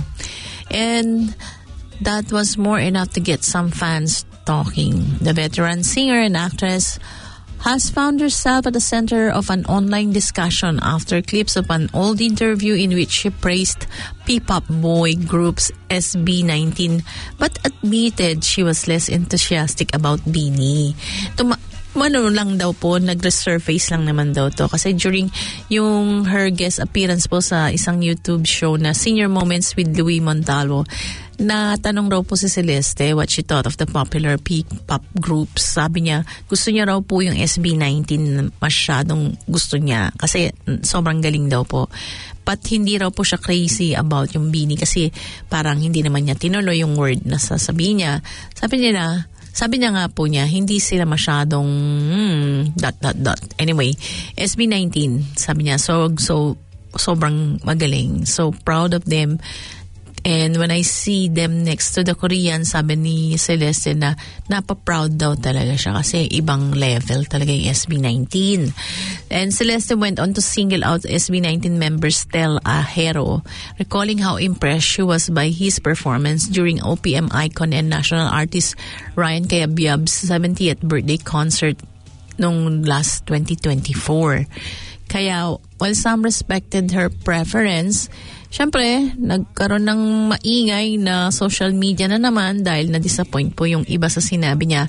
And that was more enough to get some fans talking. The veteran singer and actress has found herself at the center of an online discussion after clips of an old interview in which she praised P-pop boy groups S B nineteen but admitted she was less enthusiastic about Beanie. Tuma- Ano lang daw po, nag-resurface lang naman daw to. Kasi during yung her guest appearance po sa isang YouTube show na Senior Moments with Louis Montalvo, na tanong raw po si Celeste what she thought of the popular P-pop groups. Sabi niya, gusto niya raw po yung S B nineteen, masyadong gusto niya. Kasi sobrang galing daw po. But hindi raw po siya crazy about yung Beanie kasi parang hindi naman niya tinuloy yung word na sasabihin niya. Sabi niya, Sabi niya nga po niya, hindi sila masyadong hmm, dot, dot, dot. Anyway, S B nineteen, sabi niya, so, so, sobrang magaling. So proud of them. And when I see them next to the Korean, sabi ni Celeste na napaproud daw talaga siya kasi ibang level talaga yung S B nineteen. And Celeste went on to single out S B nineteen member Stel Ahero, recalling how impressed she was by his performance during O P M icon and national artist Ryan Cayabyab's seventieth birthday concert nung last twenty twenty-four. Kaya, while some respected her preference, syempre, nagkaroon ng maingay na social media na naman dahil na-disappoint po yung iba sa sinabi niya.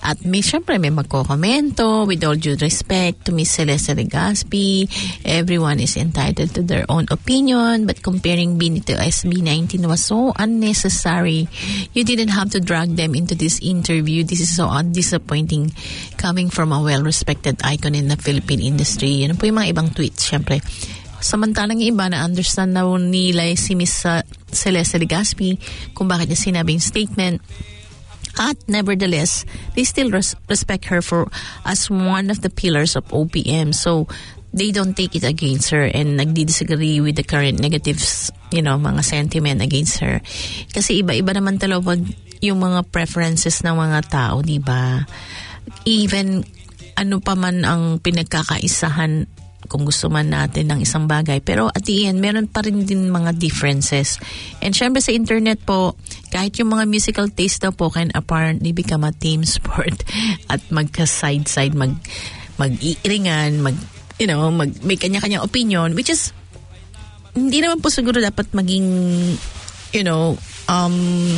At may, syempre, may magkokomento, with all due respect to Miss Celeste Legaspi, everyone is entitled to their own opinion, but comparing Bini to S B nineteen was so unnecessary. You didn't have to drag them into this interview. This is so disappointing coming from a well-respected icon in the Philippine industry. Yan po yung mga ibang tweets, syempre. Samantalang iba na understand na nila si Miss Celeste Legaspi kung bakit niya sinabing statement. At nevertheless, they still res- respect her for as one of the pillars of O P M. So they don't take it against her and nagdi-disagree with the current negatives, you know, mga sentiment against her. Kasi iba-iba naman talaga yung mga preferences ng mga tao, di ba? Even ano pa man ang pinagkakaisahan kung gusto man natin ng isang bagay. Pero at the end, meron pa rin din mga differences. And syempre sa internet po, kahit yung mga musical taste daw po can apparently become a team sport at magka-side-side, mag, mag-iiringan, mag, you know, mag, may kanya-kanyang opinion, which is, hindi naman po siguro dapat maging, you know, um,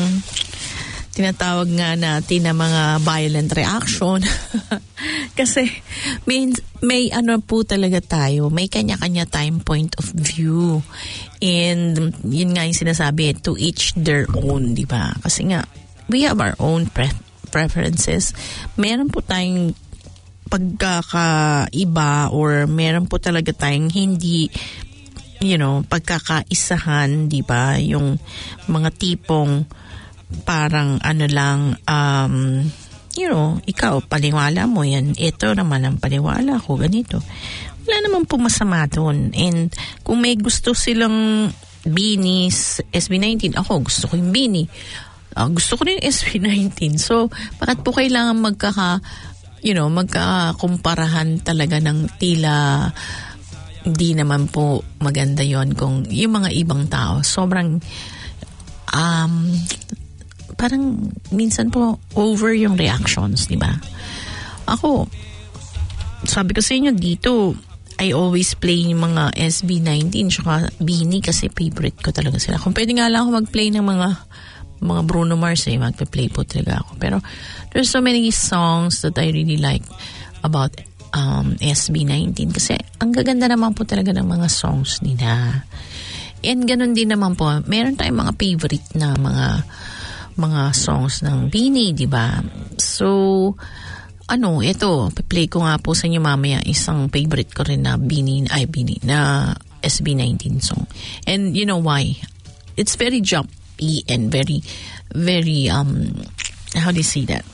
tinatawag nga natin na mga violent reaction. Kasi may, may ano po talaga tayo, may kanya-kanya time point of view. And yun nga yung sinasabi, to each their own, di ba? Kasi nga, we have our own pre- preferences. Meron po tayong pagkakaiba or meron po talaga tayong hindi, you know, pagkakaisahan, di ba? Yung mga tipong parang ano lang, um, you know, ikaw, paniwala mo yan. Ito naman ang paniwala ko, ganito. Wala naman po masama doon. And kung may gusto silang Bini, S B nineteen, ako gusto ko yung Bini. Uh, gusto ko rin S B nineteen. So, bakit po kailangan magkaka, you know, magkakumparahan talaga ng tila hindi naman po maganda yon kung yung mga ibang tao. Sobrang, um, parang minsan po over yung reactions, di ba? Ako, sabi ko sa inyo dito, I always play yung mga S B nineteen tsaka Bini kasi favorite ko talaga sila. Kung pwede nga lang ako mag-play ng mga mga Bruno Mars, eh, mag-play po talaga ako. Pero there's so many songs that I really like about um, S B nineteen kasi ang gaganda naman po talaga ng mga songs nila. And ganun din naman po, meron tayong mga favorite na mga mga songs ng Bini, di ba? So, ano, ito, play ko nga po sa inyo mamaya isang favorite ko rin na Bini, ay Bini, na S B nineteen song. And you know why? It's very jumpy and very, very, um, how do you say that?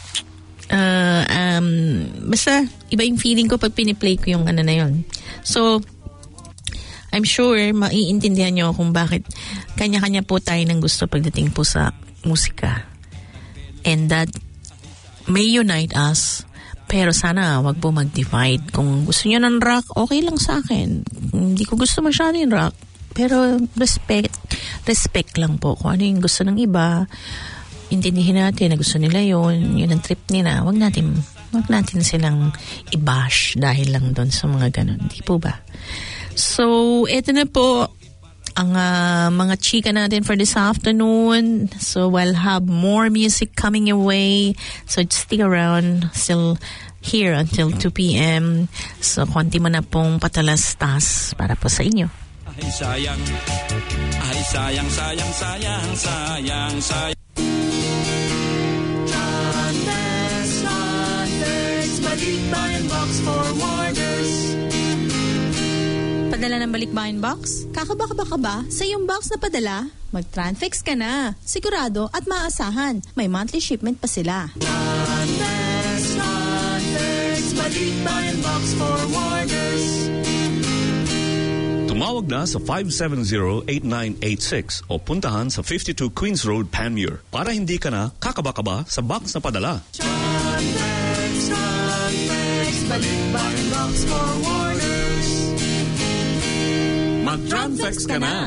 Uh, um, basta, iba yung feeling ko pag piniplay ko yung ano na yun. So, I'm sure maiintindihan nyo kung bakit kanya-kanya po tayo ng gusto pagdating po sa musika. And that may unite us, pero sana wag po mag-divide. Kung gusto nyo ng rock, okay lang sa akin. Hindi ko gusto masyado yung rock, pero respect respect lang po kung ano yung gusto ng iba. Intindihin natin na gusto nila yun, yun ang trip nila. Wag natin wag natin silang i-bash dahil lang doon sa mga ganun, di po ba? So eto na po ang uh, mga chika natin for this afternoon. So we'll have more music coming your way. So stick around. Still here until two p.m. So konti mo na pong patalastas para po sa inyo. Ay sayang, ay sayang, sayang, sayang, sayang, sayang. John Vance, John Vance, Balikbayan Box Forwarders. Padala ng Balikbayan Box? Kakaba-kaba ba sa iyong box na padala? Mag-Transfix ka na. Sigurado at maasahan. May monthly shipment pa sila. John Vance, John Vance, Balikbayan Box Forwarders. Tumawag na sa five seven zero, eight nine eight six o puntahan sa fifty-two Queens Road, Panmure para hindi ka na kakaba-kaba sa box na padala. John Vance, John Vance, Balikbayan Box Forwarders. Mag-Transfix ka na!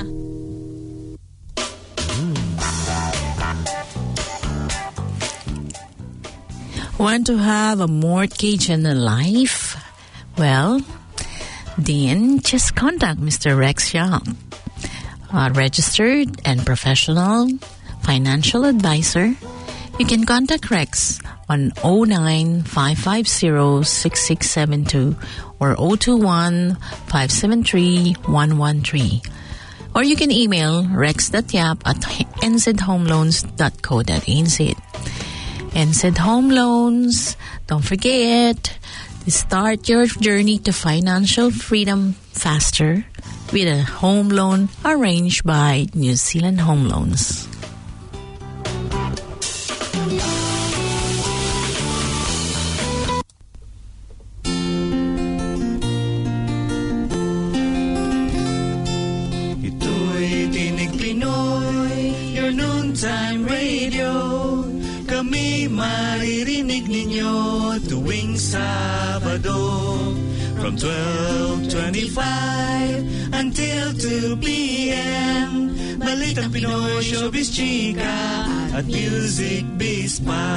Want to have a mortgage and a life? Well, then just contact Mister Rex Young, a registered and professional financial advisor. You can contact Rex on oh nine, five five zero, six six seven two or oh two one, five seven three, one one three. Or you can email rex.yap at n z home loans dot co dot n z. N Z Home Loans, don't forget to start your journey to financial freedom faster with a home loan arranged by New Zealand Home Loans. Ito'y Tinig Pinoy, your noontime radio. Kami maririnig ninyo tuwing Sabado from twelve twenty-five until two p.m. Balitang Pinoy, showbiz, chika at music biz pa.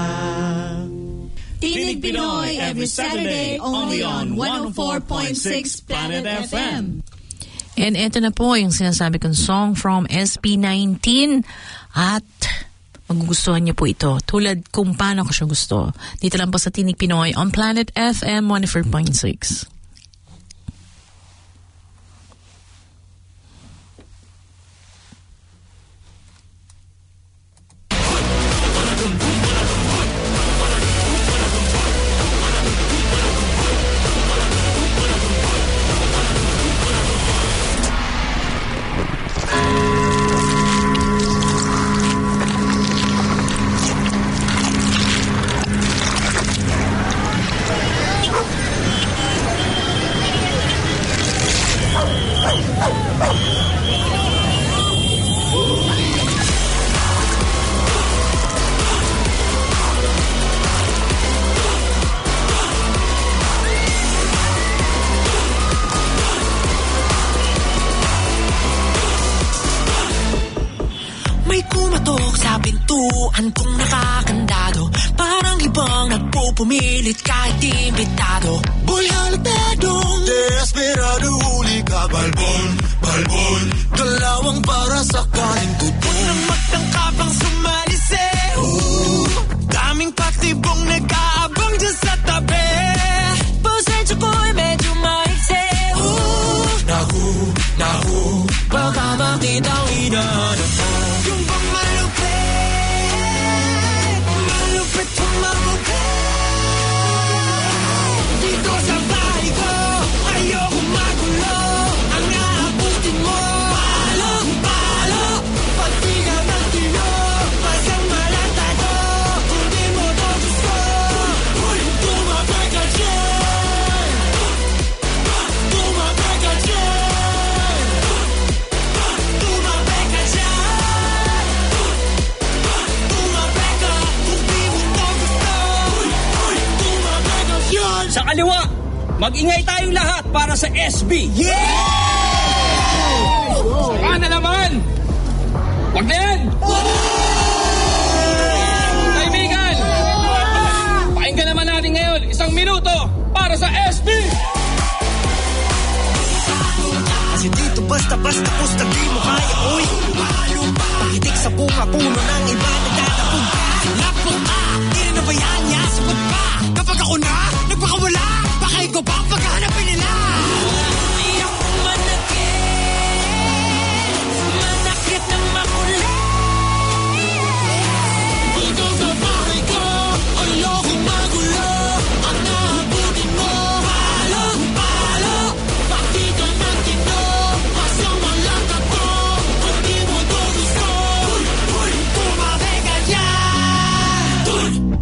Tinig Pinoy every Saturday only on one oh four point six Planet F M. And eto na po yung sinasabi kong song from S B nineteen at magugustuhan niyo po ito. Tulad kung paano ko siya gusto. Dito lang po sa Tinig Pinoy on Planet F M one oh four point six. May kumatok sa pintuan kong nakakandado. Parang ibang nagpupumilit kahit imbitado. Boy, halatadong desperado, huli ka, balbon, balbon. Dalawang para sa kaling tutong. Unang magtangkapang sumalise. Ooh, daming patibong nag-aabang dyan sa tabi. Pasensya ko'y medyo maikse. Ooh, nahu, nahu, baka makita ang inahanap mo. Yung bang malupit, malupit kung malupit. Dito sa bahay ko, ayoko magulo. Ang aabutin mo, palo, palo. Pati ka ng tino, pasang malantado. Kung di mo to gusto, uy, tumabay ka dyan. Tumabay ka dyan. Tumabay ka dyan. Sa kaliwa, mag-ingay tayong lahat para sa S B. Yeah! Saka na naman! Wag na yan! Kaibigan! Pakinggan naman natin ngayon isang minuto para sa S B! Kasi dito basta-basta pusta di mo kaya, uy. Pakitik sa bunga puno ng iba nagtatapog ka. Lapot ka, di na ba yan niya? Sagot pa, kapag ako na nagpakawala, baka ikaw pa ang paghanapin nila. Iyak kong manakit, manakit na makulit. Dito sa bahay ko, ayoko magulo. Ang naabutin mo, palo, palo. Pati ka ng tino, pasang malangkat ko. Kung di mo to gusto, uy, uy, tumabi ka dyan.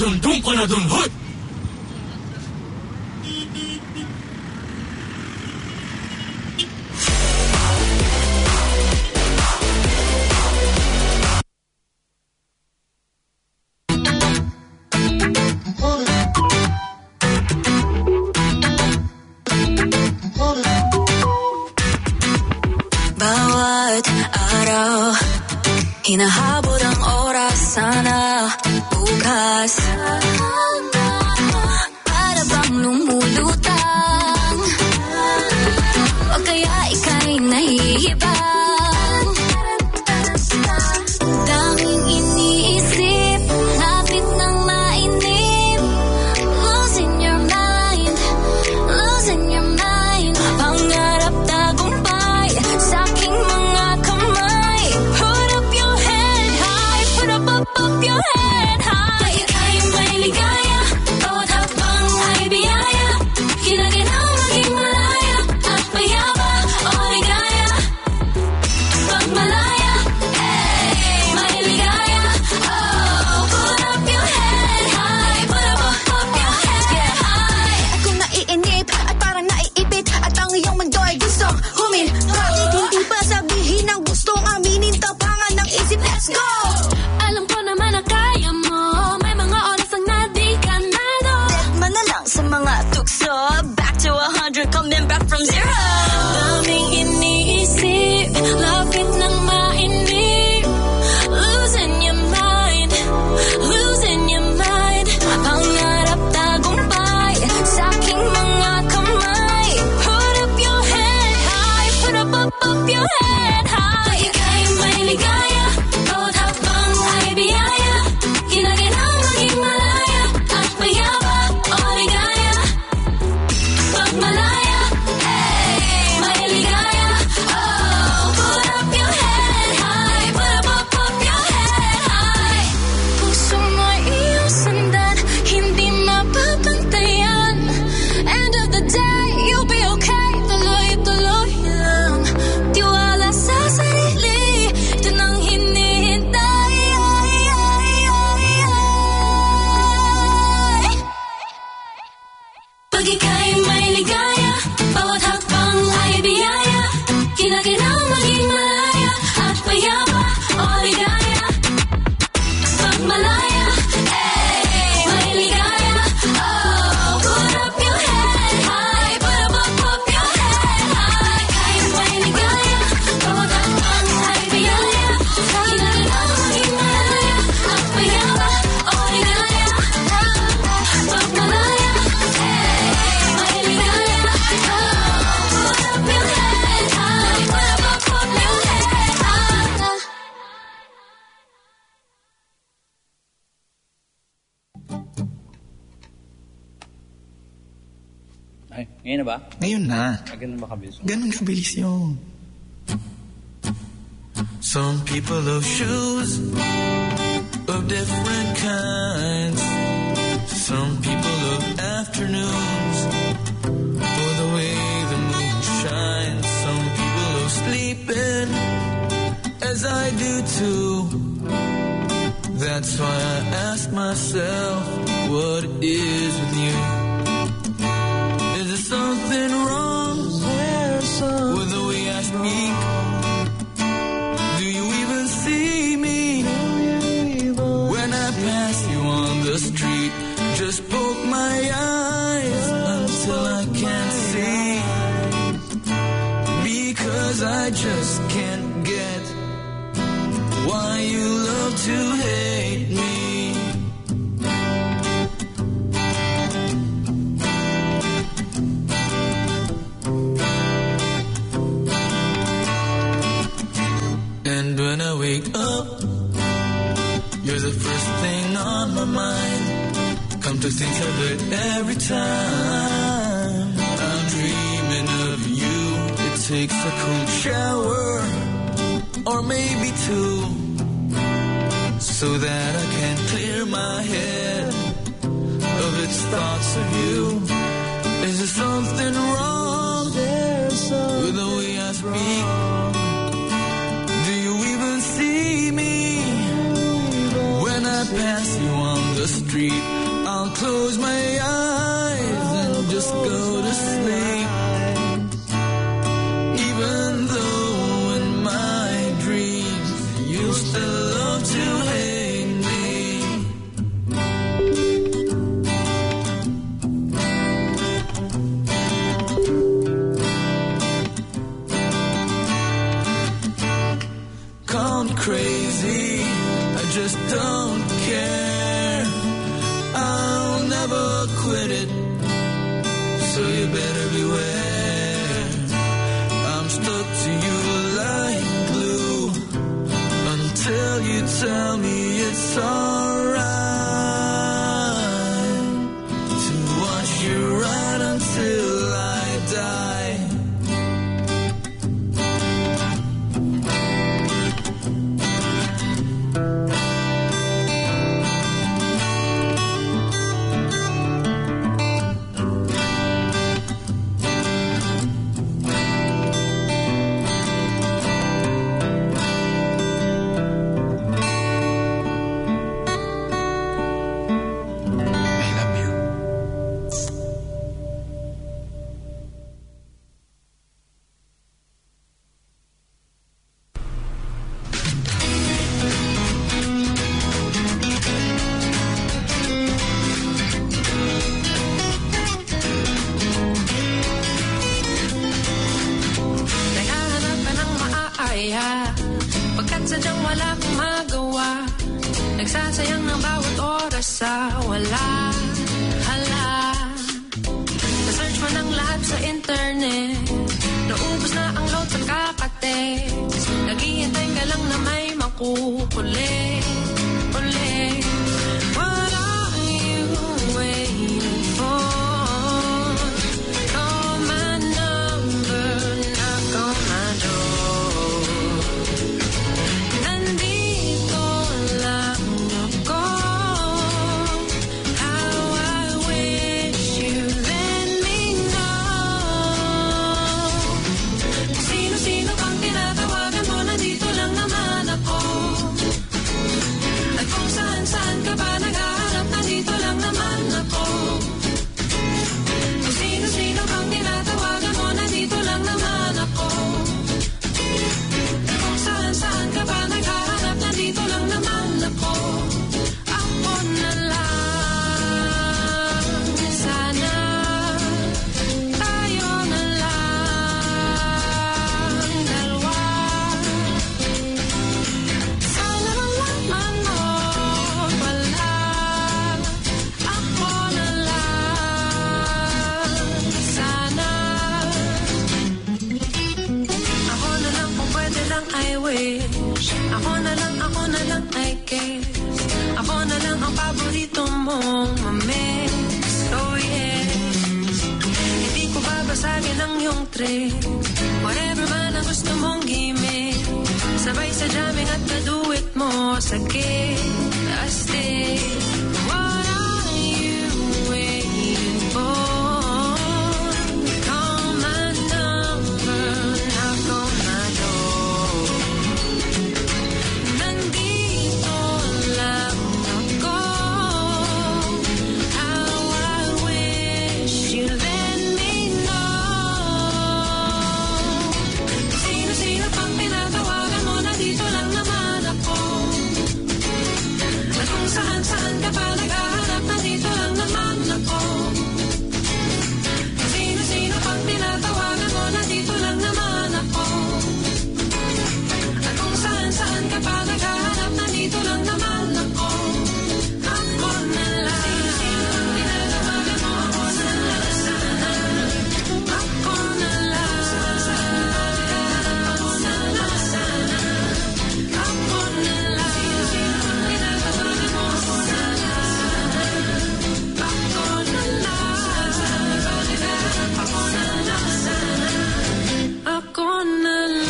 dun, dun ka na dun, hoy! Bawat araw hinahabol ang oras, sana bukas para bang lumulutang o kaya ika'y nahihibang. Daming iniisip, lapit ng mainip, losing your mind, losing your mind. Pangarap tagumpay sa aking mga kamay. Put up your head high, put up, up, up your head high. Ika'y may ligaya, bawat hakbang ay biyaya. Kinaginang maging malaya at mayabang o ligaya. Pag malaya, hey, may ligaya. Oh, put up your head high, put up, up, up your head high. Kung naiinip at parang naiipit at ang iyong mundo'y gustong huminto, bakit hindi ba sabihin ang gustong aminin, tapangan ng isip, let's go! Alam ko naman na kaya mo, may mga oras ang nadikanado. Deadman na lang sa mga tukso, back to a hundred, coming back from zero. Daming iniisip, lapit ng mainip, losing your mind, losing your mind. Pangarap tagumpay sa aking mga kamay. Put up your head high, put up, up, up your head high. Ika'y may ligaya, bawat hakbang ay biyaya. Kinaginang maging malaya at mayabang o ligaya. Pag malaya, hey, may ligaya. Oh, put up your head high, put up, up, up your head high. Puso mo'y iyong sundan, hindi mapapantayan. End of the day, you'll be okay. Tuloy-tuloy lang, tiwala sa sarili, ito nang hinihintay. Pag ika'y may ligaya, bawat hakbang ay biyaya. Kinaginang maging malaya at mayaba o ligaya. Pag malaya, eh, may ligaya. Oh, put up your head high, put up, up, up your head high. Ika'y may ligaya, bawat hakbang ay biyaya. Kinaginang maging malaya at mayaba o ligaya. Pag malaya, eh, may ligaya. Oh, put up your head high, put up, up, up your head high. Ay, ngayon na ba? Ngayon na. Ah, ganun ba kabilis? Ganun kabilis yun. Some people love shoes of different kinds. Some people love afternoons for the way the moon shines. Some people love sleeping, as I do too. That's why I ask myself what it is with you. Is there something wrong with the way I speak? Do you even see me when I pass you on the street? Just poke my eyes until I can't see, because I just can't get why you love to hate me. And when I wake up, you're the first thing on my mind. Come to think of it, every time I'm dreaming of you. It takes a cold shower, or maybe two, so that I can clear my head of its thoughts of you. Is there something wrong with the way I speak? Do you even see me when I pass you on the the street. I'll close my eyes and just go to sleep. Even though in my dreams you still love to hate me. Call me crazy, I just don't care. I'll never quit it, so you better beware. I'm stuck to you like glue until you tell me it's alright to watch you right until I die. Pagkat sadyang wala kong magawa, nagsasayang ng bawat oras sa wala. Hala, na-search mo ng lahat sa internet, naubos na ang load sa kakatext. Naghihintay ka lang na may makukulit ulit. What are you waiting for? Call my number, knock on my door. Nandito lang ako. How I wish you let me know. Sino-sino pang tinatawagan mo, nandito lang naman ako. At kung saan-saan ka ba naghahanap, nandito lang naman ako. Kung sino-sino pang tinatawagan mo, nandito lang naman ako. At kung saan-saan ka ba naghahanap, nandito lang naman ako. Ako na lang. Sana tayo na lang dalawa. Sana malaman mo wala. Ako na lang. Sana ako na lang kung pwede lang I wish. Ako na lang, ako na lang I guess. Ako na lang ang paborito mong mamix. Oh yes. Hindi ko babasagin ang iyong trick. Whatever man ang gusto mong gimmick. Sabay sa jamming at kaduit mo sa gig. Astig. What are you waiting for? Call my number, knock on my door. Nandito lang ako. How I wish you let me know. Sino-sino pang tinatawagan mo, nandito lang naman ako. At kung saan-saan ka pa naghahanap, nandito lang naman ako. Sino-sino pang tinatawagan mo, nandito lang naman ako. At kung saan-saan ka pa naghahanap, nandito lang naman ako. Ako na lang. Sino-sino pang tinatawagan mo, ako na lang. Sana ako na lang. Ako na lang. Sana ako na lang. Sino-sino pang tinatawagan mo, ako na lang. Ako na lang. Ako na lang. Sana ako na lang.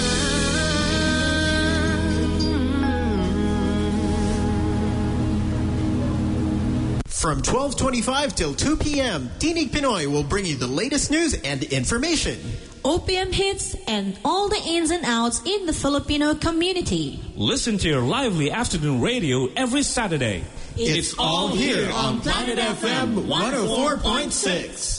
From twelve twenty-five till two p.m., Tinig Pinoy will bring you the latest news and information. O P M hits and all the ins and outs in the Filipino community. Listen to your lively afternoon radio every Saturday. It's all here on Planet F M one oh four point six.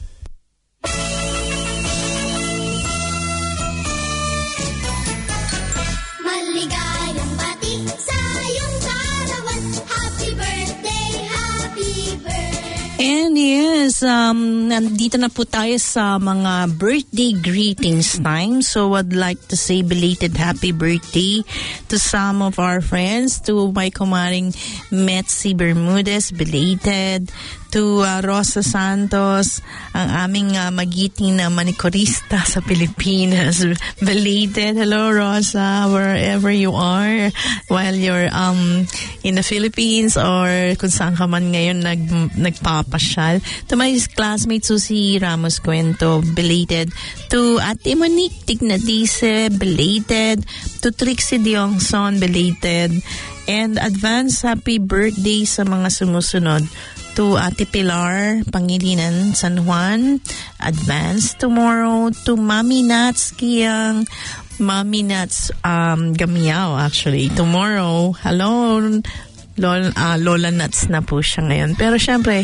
Maligayang bati sa iyong kaarawan. Happy birthday, happy birthday. And yes, um, nandito na po tayo sa mga birthday greetings time. So I'd like to say belated happy birthday to some of our friends. To my kumaring Metsi Bermudez, belated. To uh, Rosa Santos, ang aming uh, magiting na manikurista sa Pilipinas. Belated. Hello, Rosa, wherever you are, while you're um in the Philippines or kung saan ka man ngayon nag, nagpapasyal. To my classmate Susie Ramos Cuento, belated. To Ate Monique Tignadice, belated. To Trixie Diongson, belated. And advance happy birthday sa mga sumusunod. To Ate Pilar Pangilinan San Juan, advance tomorrow. To Mami Nats Kiyang, Mami Nats um, Gamiao actually. Tomorrow, hello, Lola, uh, Lola Nats na po siya ngayon. Pero syempre,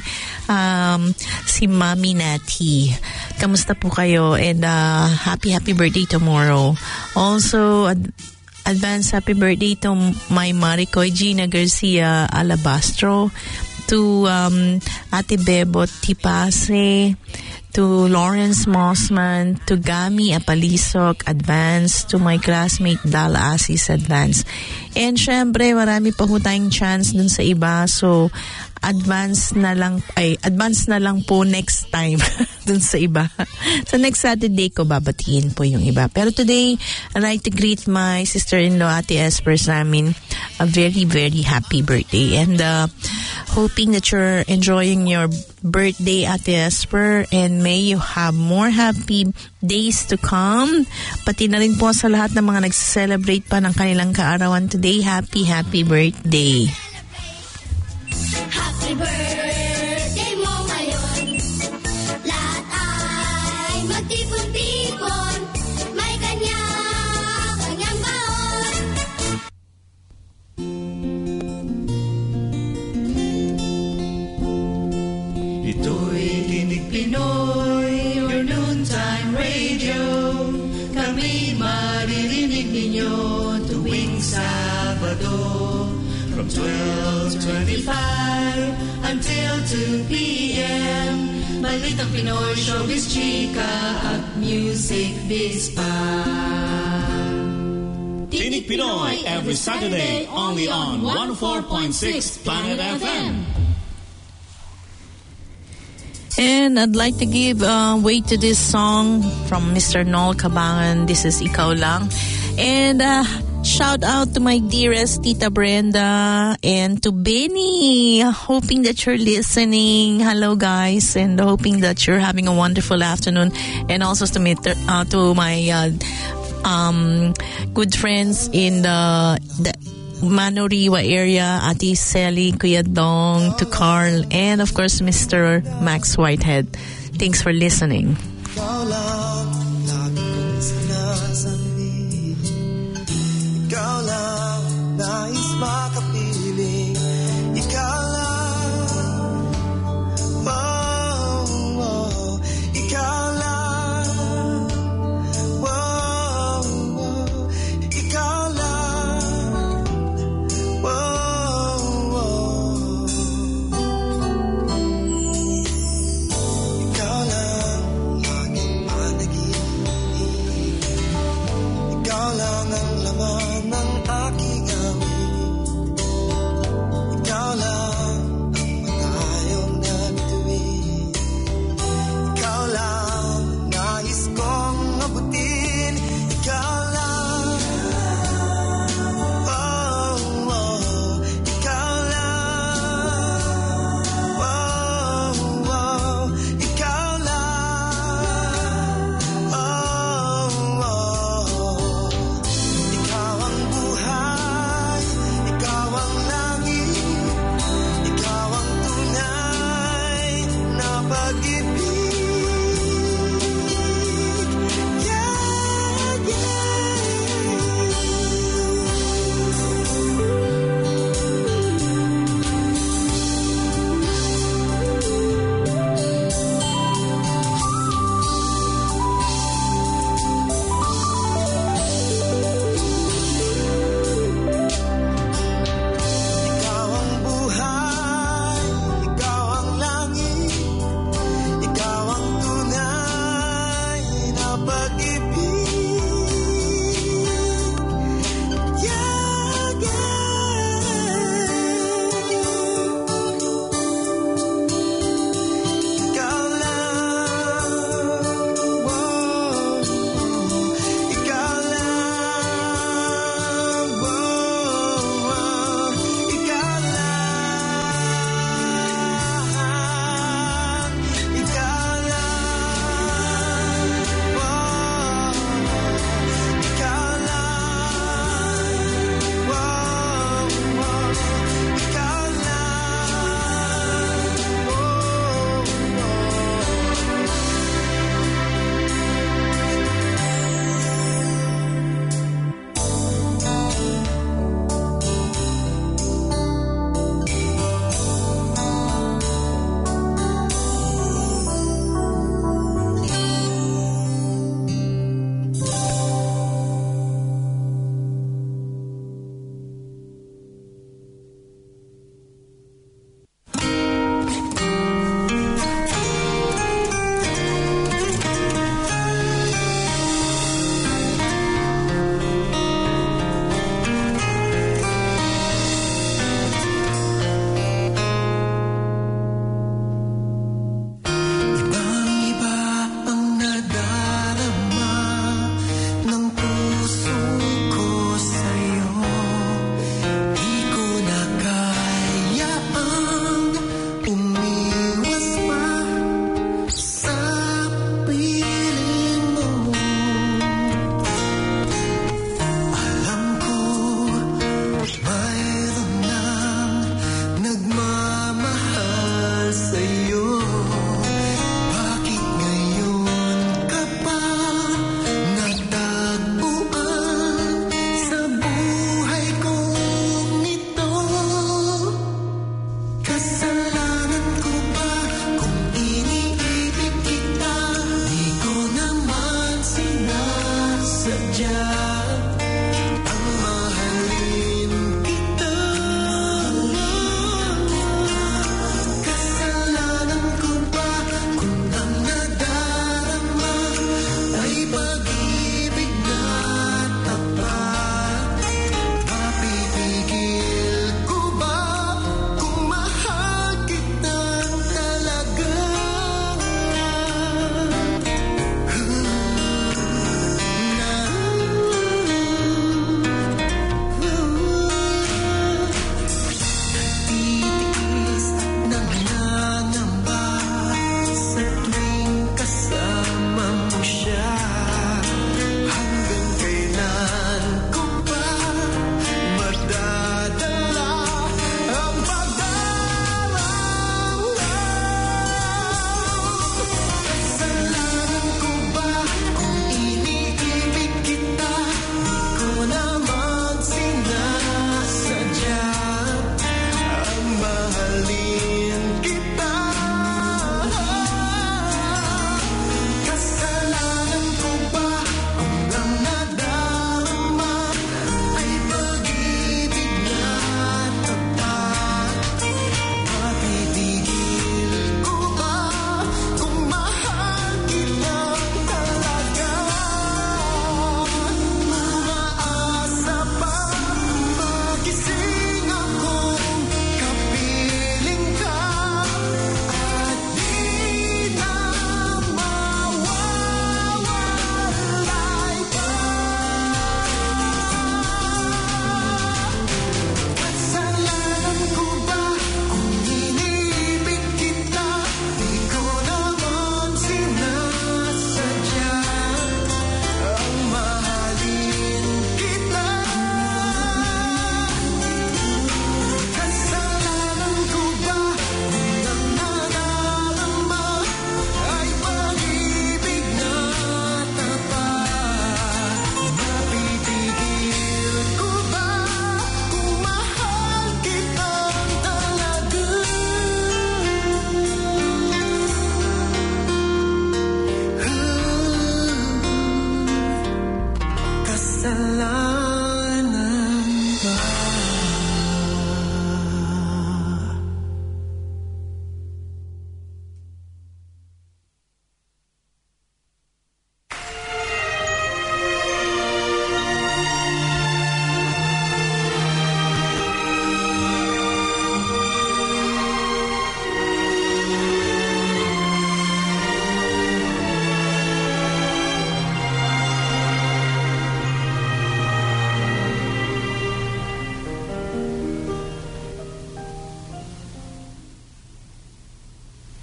um, si Mami Nati, kamusta po kayo? And uh, happy, happy birthday tomorrow. Also, ad- advance happy birthday to my Maricoy Gina Garcia Alabastro. To um, Ate Bebot Tipase, to Lawrence Mossman, to Gami Apalisok, advance. To my classmate Dal Asis, advance. And syempre, marami pa ho tayong chance dun sa iba. So, advance na lang, ay, advance na lang po next time dun sa iba. So, next Saturday ko babatiin po yung iba. Pero today, I'd like to greet my sister-in-law, Ate Esper, sa amin. A very, very happy birthday. And, uh, hoping that you're enjoying your birthday, Ate Esper, and may you have more happy days to come. Pati na rin po sa lahat ng mga nag-celebrate pa ng kanilang kaarawan today. Happy, happy birthday. Happy birthday mo ngayon. Lahat ay magtipon-tipon. May kanya-kanyang baon. Ito'y Tinig Pinoy, your noontime radio. Kami maririnig ninyo tuwing Sabado. From twelve twenty-five until two p.m. Balitang Pinoy, showbiz, chika at music biz pa. Tinig Pinoy every Saturday only on one oh four point six Planet F M. And I'd like to give uh, way to this song from Mister Noel Cabangan. This is Ikaw Lang. And uh, shout out to my dearest Tita Brenda and to Benny. Hoping that you're listening. Hello, guys. And hoping that you're having a wonderful afternoon. And also to, meet, uh, to my uh, um, good friends in the... the Manoriwa area, Ate Sally, Kuya Dong, to Carl, and of course, Mister Max Whitehead. Thanks for listening. Ikaw lang, lagi kong sinasabi. Ikaw lang, nais makapiling. Ikaw lang, wow, wow. Ikaw lang, wow, wow. Ikaw lang.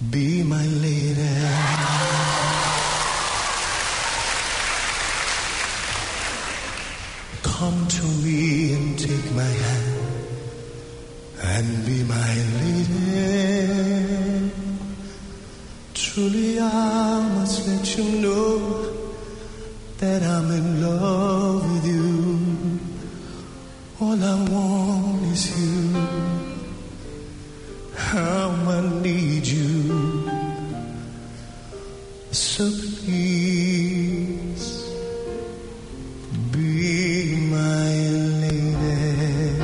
be my lady. Come to me and take my hand and be my lady. Truly I must let you know that I'm in love with you. All I want is you. How I need you. So please be my lady.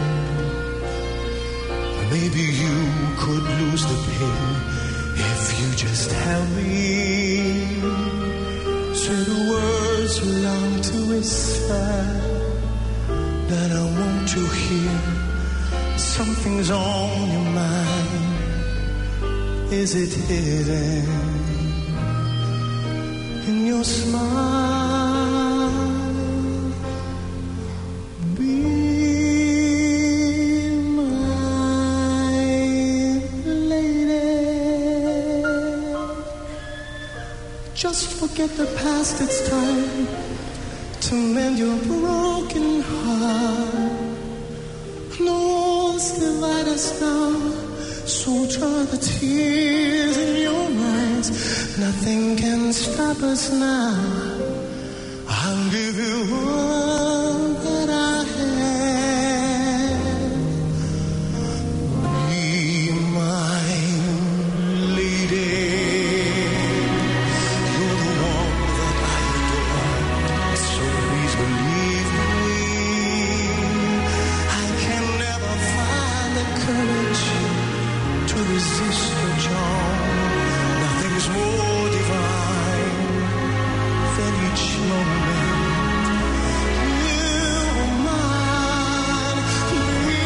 Maybe you could lose the pain if you just tell me. Say the words you long to whisper that I want to hear. Something's on your mind. Is it hidden in your smile? Be my lady. Just forget the past, it's time to mend your broken heart. No walls divide us now, so dry the tears in your eyes. Nothing can stop us now. I'll give you all that I have. Be my lady. You're the one that I adore, so please believe me. I can never find the courage to resist your charm. Nothing's more divine than each moment. You're mine, be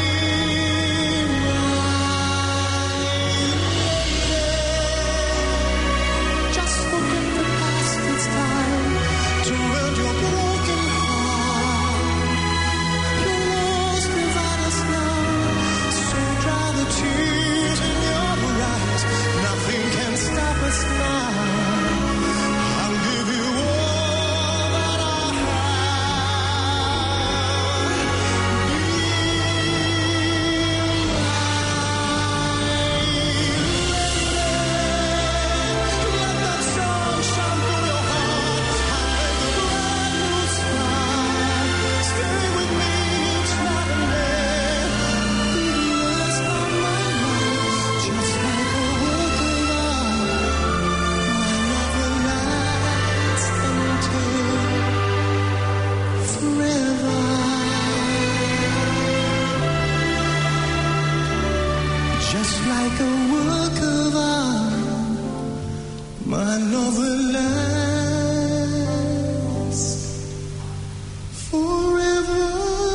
mine. Just forget the past, it's time to mend your broken heart. Your walls divide us now, so dry the tears in your eyes. Nothing can stop us now. I'll give you all that I have. Let that sun shine through your heart and make a brand new start. Stay with me each night and day. Be the rest of my life, just like a work of art. My love will last until forever. Just like a work of art, my love will last forever.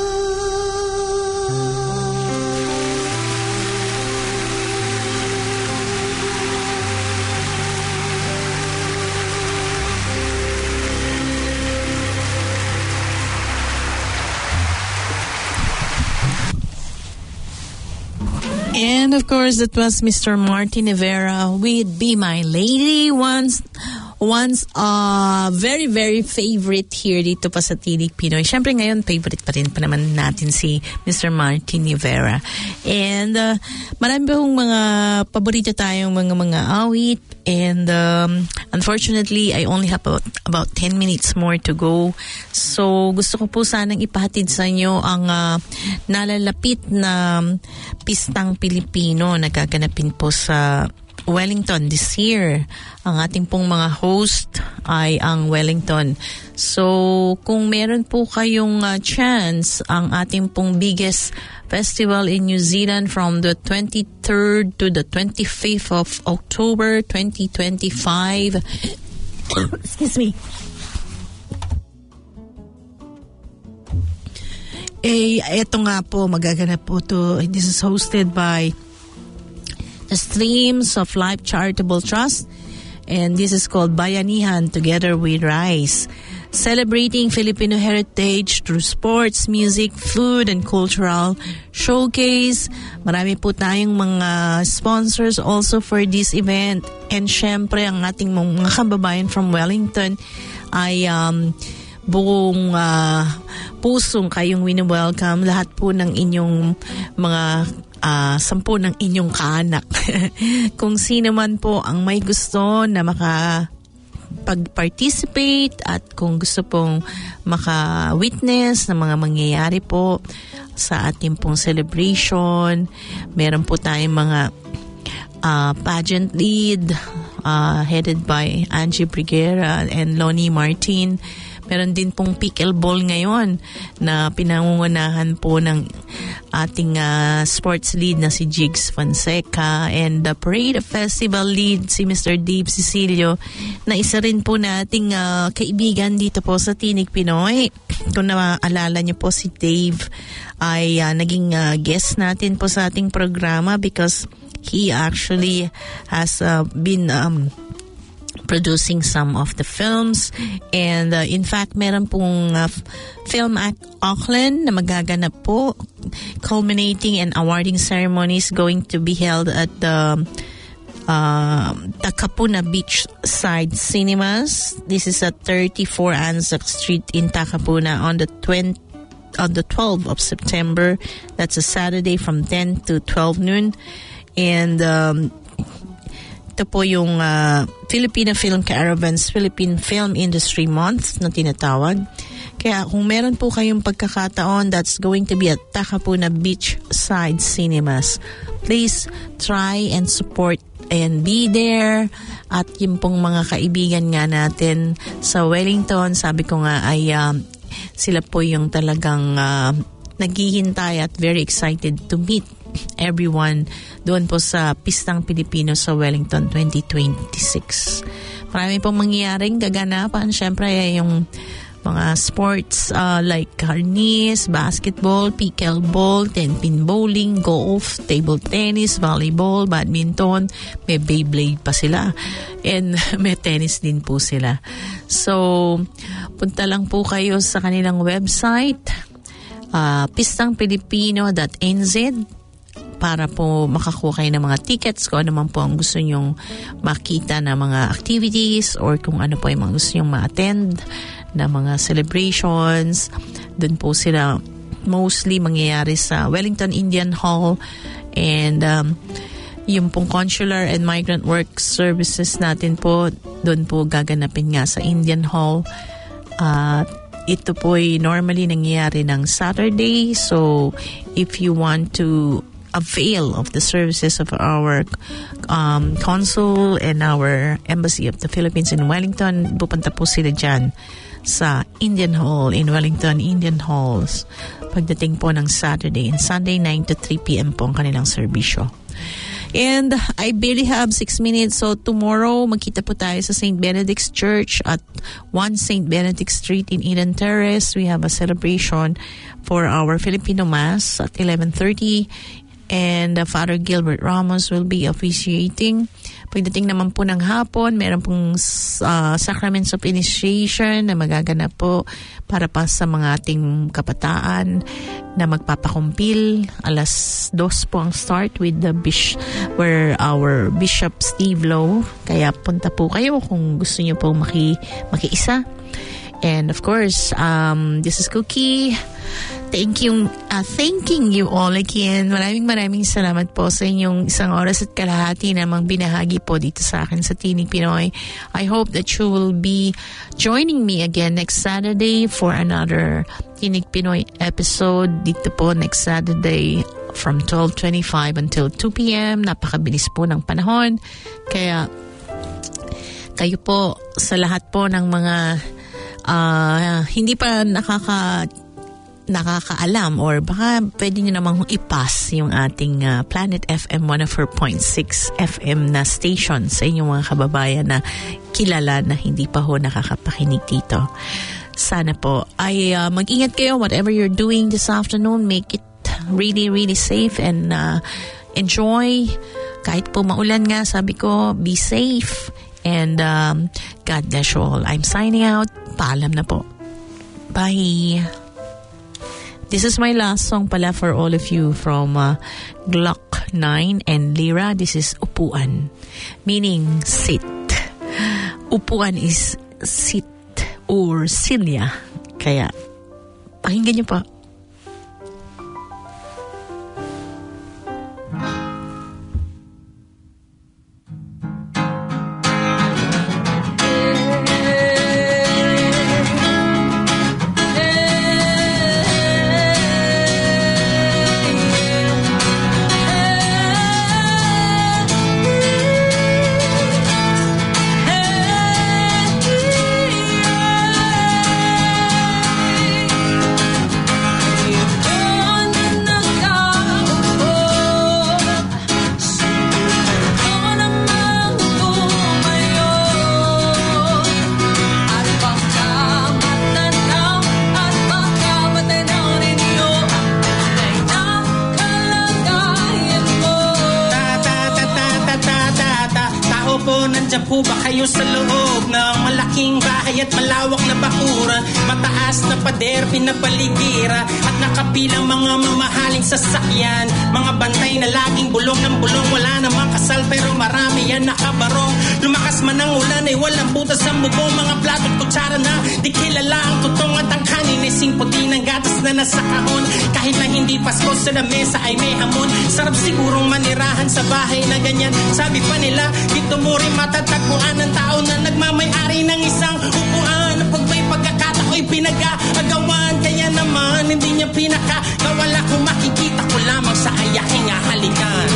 And of course, that was Mister Martin Rivera with Be My Lady. Once, once uh, very, very favorite here dito pa sa Tinig Pinoy. Siyempre ngayon, favorite pa rin pa naman natin si Mister Martin Rivera. And uh, marami pa hong mga paborito tayong mga mga awit. And um, unfortunately, I only have about, about ten minutes more to go. So gusto ko po sanang ipahatid sa inyo ang uh, nalalapit na pistang Pilipino na gaganapin po sa Wellington this year. Ang ating pong mga host ay ang Wellington. So, kung meron po kayong uh, chance, ang ating pong biggest festival in New Zealand from the twenty-third to the twenty-fifth of October twenty twenty-five. Excuse me. Eh, eto nga po, magaganap po to. This is hosted by the Streams of Life Charitable Trust, and this is called Bayanihan Together We Rise. celebrating Filipino heritage through sports, music, food, and cultural showcase. Marami po tayong mga sponsors also for this event. And syempre, ang ating mga kababayan from Wellington ay um, buong uh, pusong kayong wini-welcome. Lahat po ng inyong mga uh, sampu ng inyong kaanak. Kung sino man po ang may gusto na maka pag-participate at kung gusto pong maka-witness ng mga mangyayari po sa ating pong celebration. Meron po tayong mga uh, pageant lead uh, headed by Angie Briguera and Lonnie Martin. Meron din pong pickleball ngayon na pinangungunahan po ng ating uh, sports lead na si Jigs Fonseca, and the parade festival lead si Mister Dave Cecilio, na isa rin po nating uh, kaibigan dito po sa Tinig Pinoy. Kung naaalala niyo po, si Dave ay uh, naging uh, guest natin po sa ating programa because he actually has uh, been um, producing some of the films, and uh, in fact meron pong uh, Film at Auckland na magaganap po, culminating and awarding ceremonies going to be held at the uh, Takapuna Beachside Cinemas. This is at thirty-four Anzac Street in Takapuna on the twentieth on the twelfth of September. That's a Saturday from ten to twelve noon. And um, ito po yung uh, Filipino Film Caravans Philippine Film Industry Month na tinatawag. Kaya kung meron po kayong pagkakataon, that's going to be at Takapuna Beachside Cinemas. Please try and support and be there. At yung pong mga kaibigan nga natin sa Wellington, sabi ko nga ay um, sila po yung talagang uh, naghihintay at very excited to meet everyone doon po sa Pistang Pilipino sa Wellington twenty twenty-six. Marami pong mangyayaring gaganapan. Siyempre, yung mga sports uh, like harness, basketball, pickleball, ten-pin bowling, golf, table tennis, volleyball, badminton. May Beyblade pa sila. And may tennis din po sila. So, punta lang po kayo sa kanilang website, uh, pistang pilipino dot n z, para po makakuha kayo ng mga tickets kung ano man po ang gusto nyong makita na mga activities or kung ano po yung mga gusto nyong ma-attend na mga celebrations. Doon po sila mostly mangyayari sa Wellington Indian Hall, and um, yung pong consular and migrant work services natin po, doon po gaganapin nga sa Indian Hall. Uh, ito po ay normally nangyayari ng Saturday, so if you want to avail of the services of our um, consul and our Embassy of the Philippines in Wellington, pupunta po sila dyan sa Indian Hall in Wellington, Indian Halls, pagdating po ng Saturday and Sunday, nine to three p.m. po ang kanilang serbisyo. And I barely have six minutes, so tomorrow magkita po tayo sa Saint Benedict's Church at one Saint Benedict Street in Eden Terrace. We have a celebration for our Filipino Mass at eleven thirty. And uh, Father Gilbert Ramos will be officiating. Pagdating naman po ng hapon, meron pong uh, Sacraments of Initiation na magaganap po para pa sa mga ating kabataan na magpapakumpil. Alas dos po ang start with the bish, where our Bishop Steve Lowe. Kaya punta po kayo kung gusto niyo po maki, makiisa. And of course, um, this is Cookie. Thank you, uh, thanking you all again. Maraming maraming salamat po sa inyong isang oras at kalahati namang binahagi po dito sa akin sa Tinig Pinoy. I hope that you will be joining me again next Saturday for another Tinig Pinoy episode. Dito po next Saturday from twelve twenty-five until two p.m. Napakabilis po ng panahon. Kaya kayo po sa lahat po ng mga uh, hindi pa nakaka nakakaalam, or baka pwede nyo namang ipas yung ating uh, Planet F M one oh four point six F M na station sa inyong mga kababayan na kilala na hindi pa ho nakakapakinig dito. Sana po ay uh, mag-ingat kayo whatever you're doing this afternoon. Make it really, really safe and uh, enjoy. Kahit po maulan nga, sabi ko, be safe. And um, God bless you all. I'm signing out. paalam na po. Bye! This is my last song pala for all of you from uh, Glock nine and Lira. This is Upuan, meaning sit. Upuan is sit or silya. Kaya, pakinggan niyo pa. Nandiyan po ba kayo sa loob ng malaking bahay at malawak na bakuran? Mataas na pader, pinapaligira at nakapilang mga mamahaling sasakyan. Mga bantay na laging bulong ng bulong, wala namang kasal pero marami yan nakabarong. Lumakas man ang ulan ay walang butas ang bubong. Mga plato at kutsara na di kilala ang tutong at ang kanin ay singputi ng gatas na nasa kahon. Kahit na hindi Pasko sa lamesa ay may hamon. Sarap sigurong manirahan sa bahay na ganyan. Sabi pa nila, dito mo rin matatagpuan ng tao na nagmamay-ari ng isang upuan. Pag may pagkakatao'y pinag-aagawan, kaya naman hindi niya pinakagawala. Kung makikita ko lamang sa ayaking ahalikan.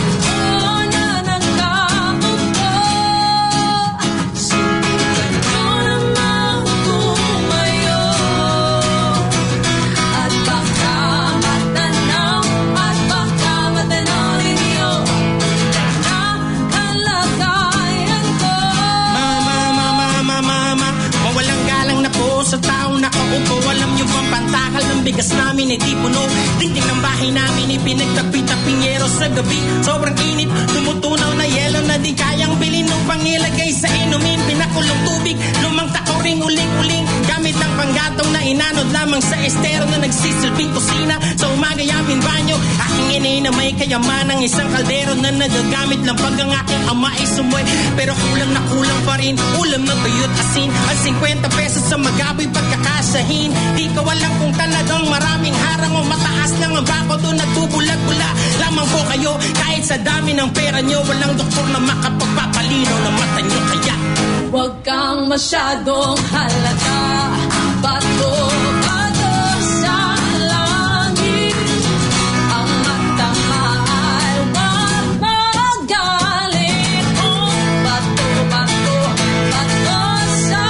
Sa taong nakaupo, alam nyo bang pantakal ng bigas namin ay di puno? Dingding ng bahay namin ay pinagtapit-tapingero sa gabi. Sobrang init, tumutunaw na yelo na di kayang bilhin nung pangilagay sa inumin. Pinakulong tubig, lumang takaw ring uling-uling. Gamit ang panggatong na inanod lamang sa estero na nagsisilbing kusina. Sa umaga yamin banyo, aking inay na may kayaman ng isang kaldero na nagagamit lang pag ang aking ama ay sumoy. Pero kulang na kulang pa rin, ulam na bayot asin. Ang fifty pesos sa magaboy pagkakasahin. Di ko alam kung talagang maraming harang o mataas lang ang bako doon nagbubulag-bula. Lamang po kayo, kahit sa dami ng pera nyo, walang doktor na makapagpapalinaw ng mata nyo. Kaya huwag kang masyadong halata. Bato, bato sa langit. Ang mata ay huwag magalit. Oh, bato, bato, bato sa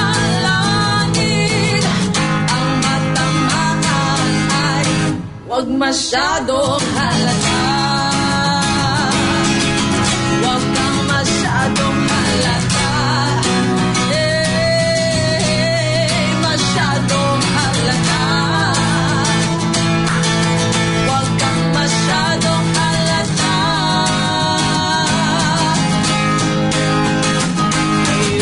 huwag masyadong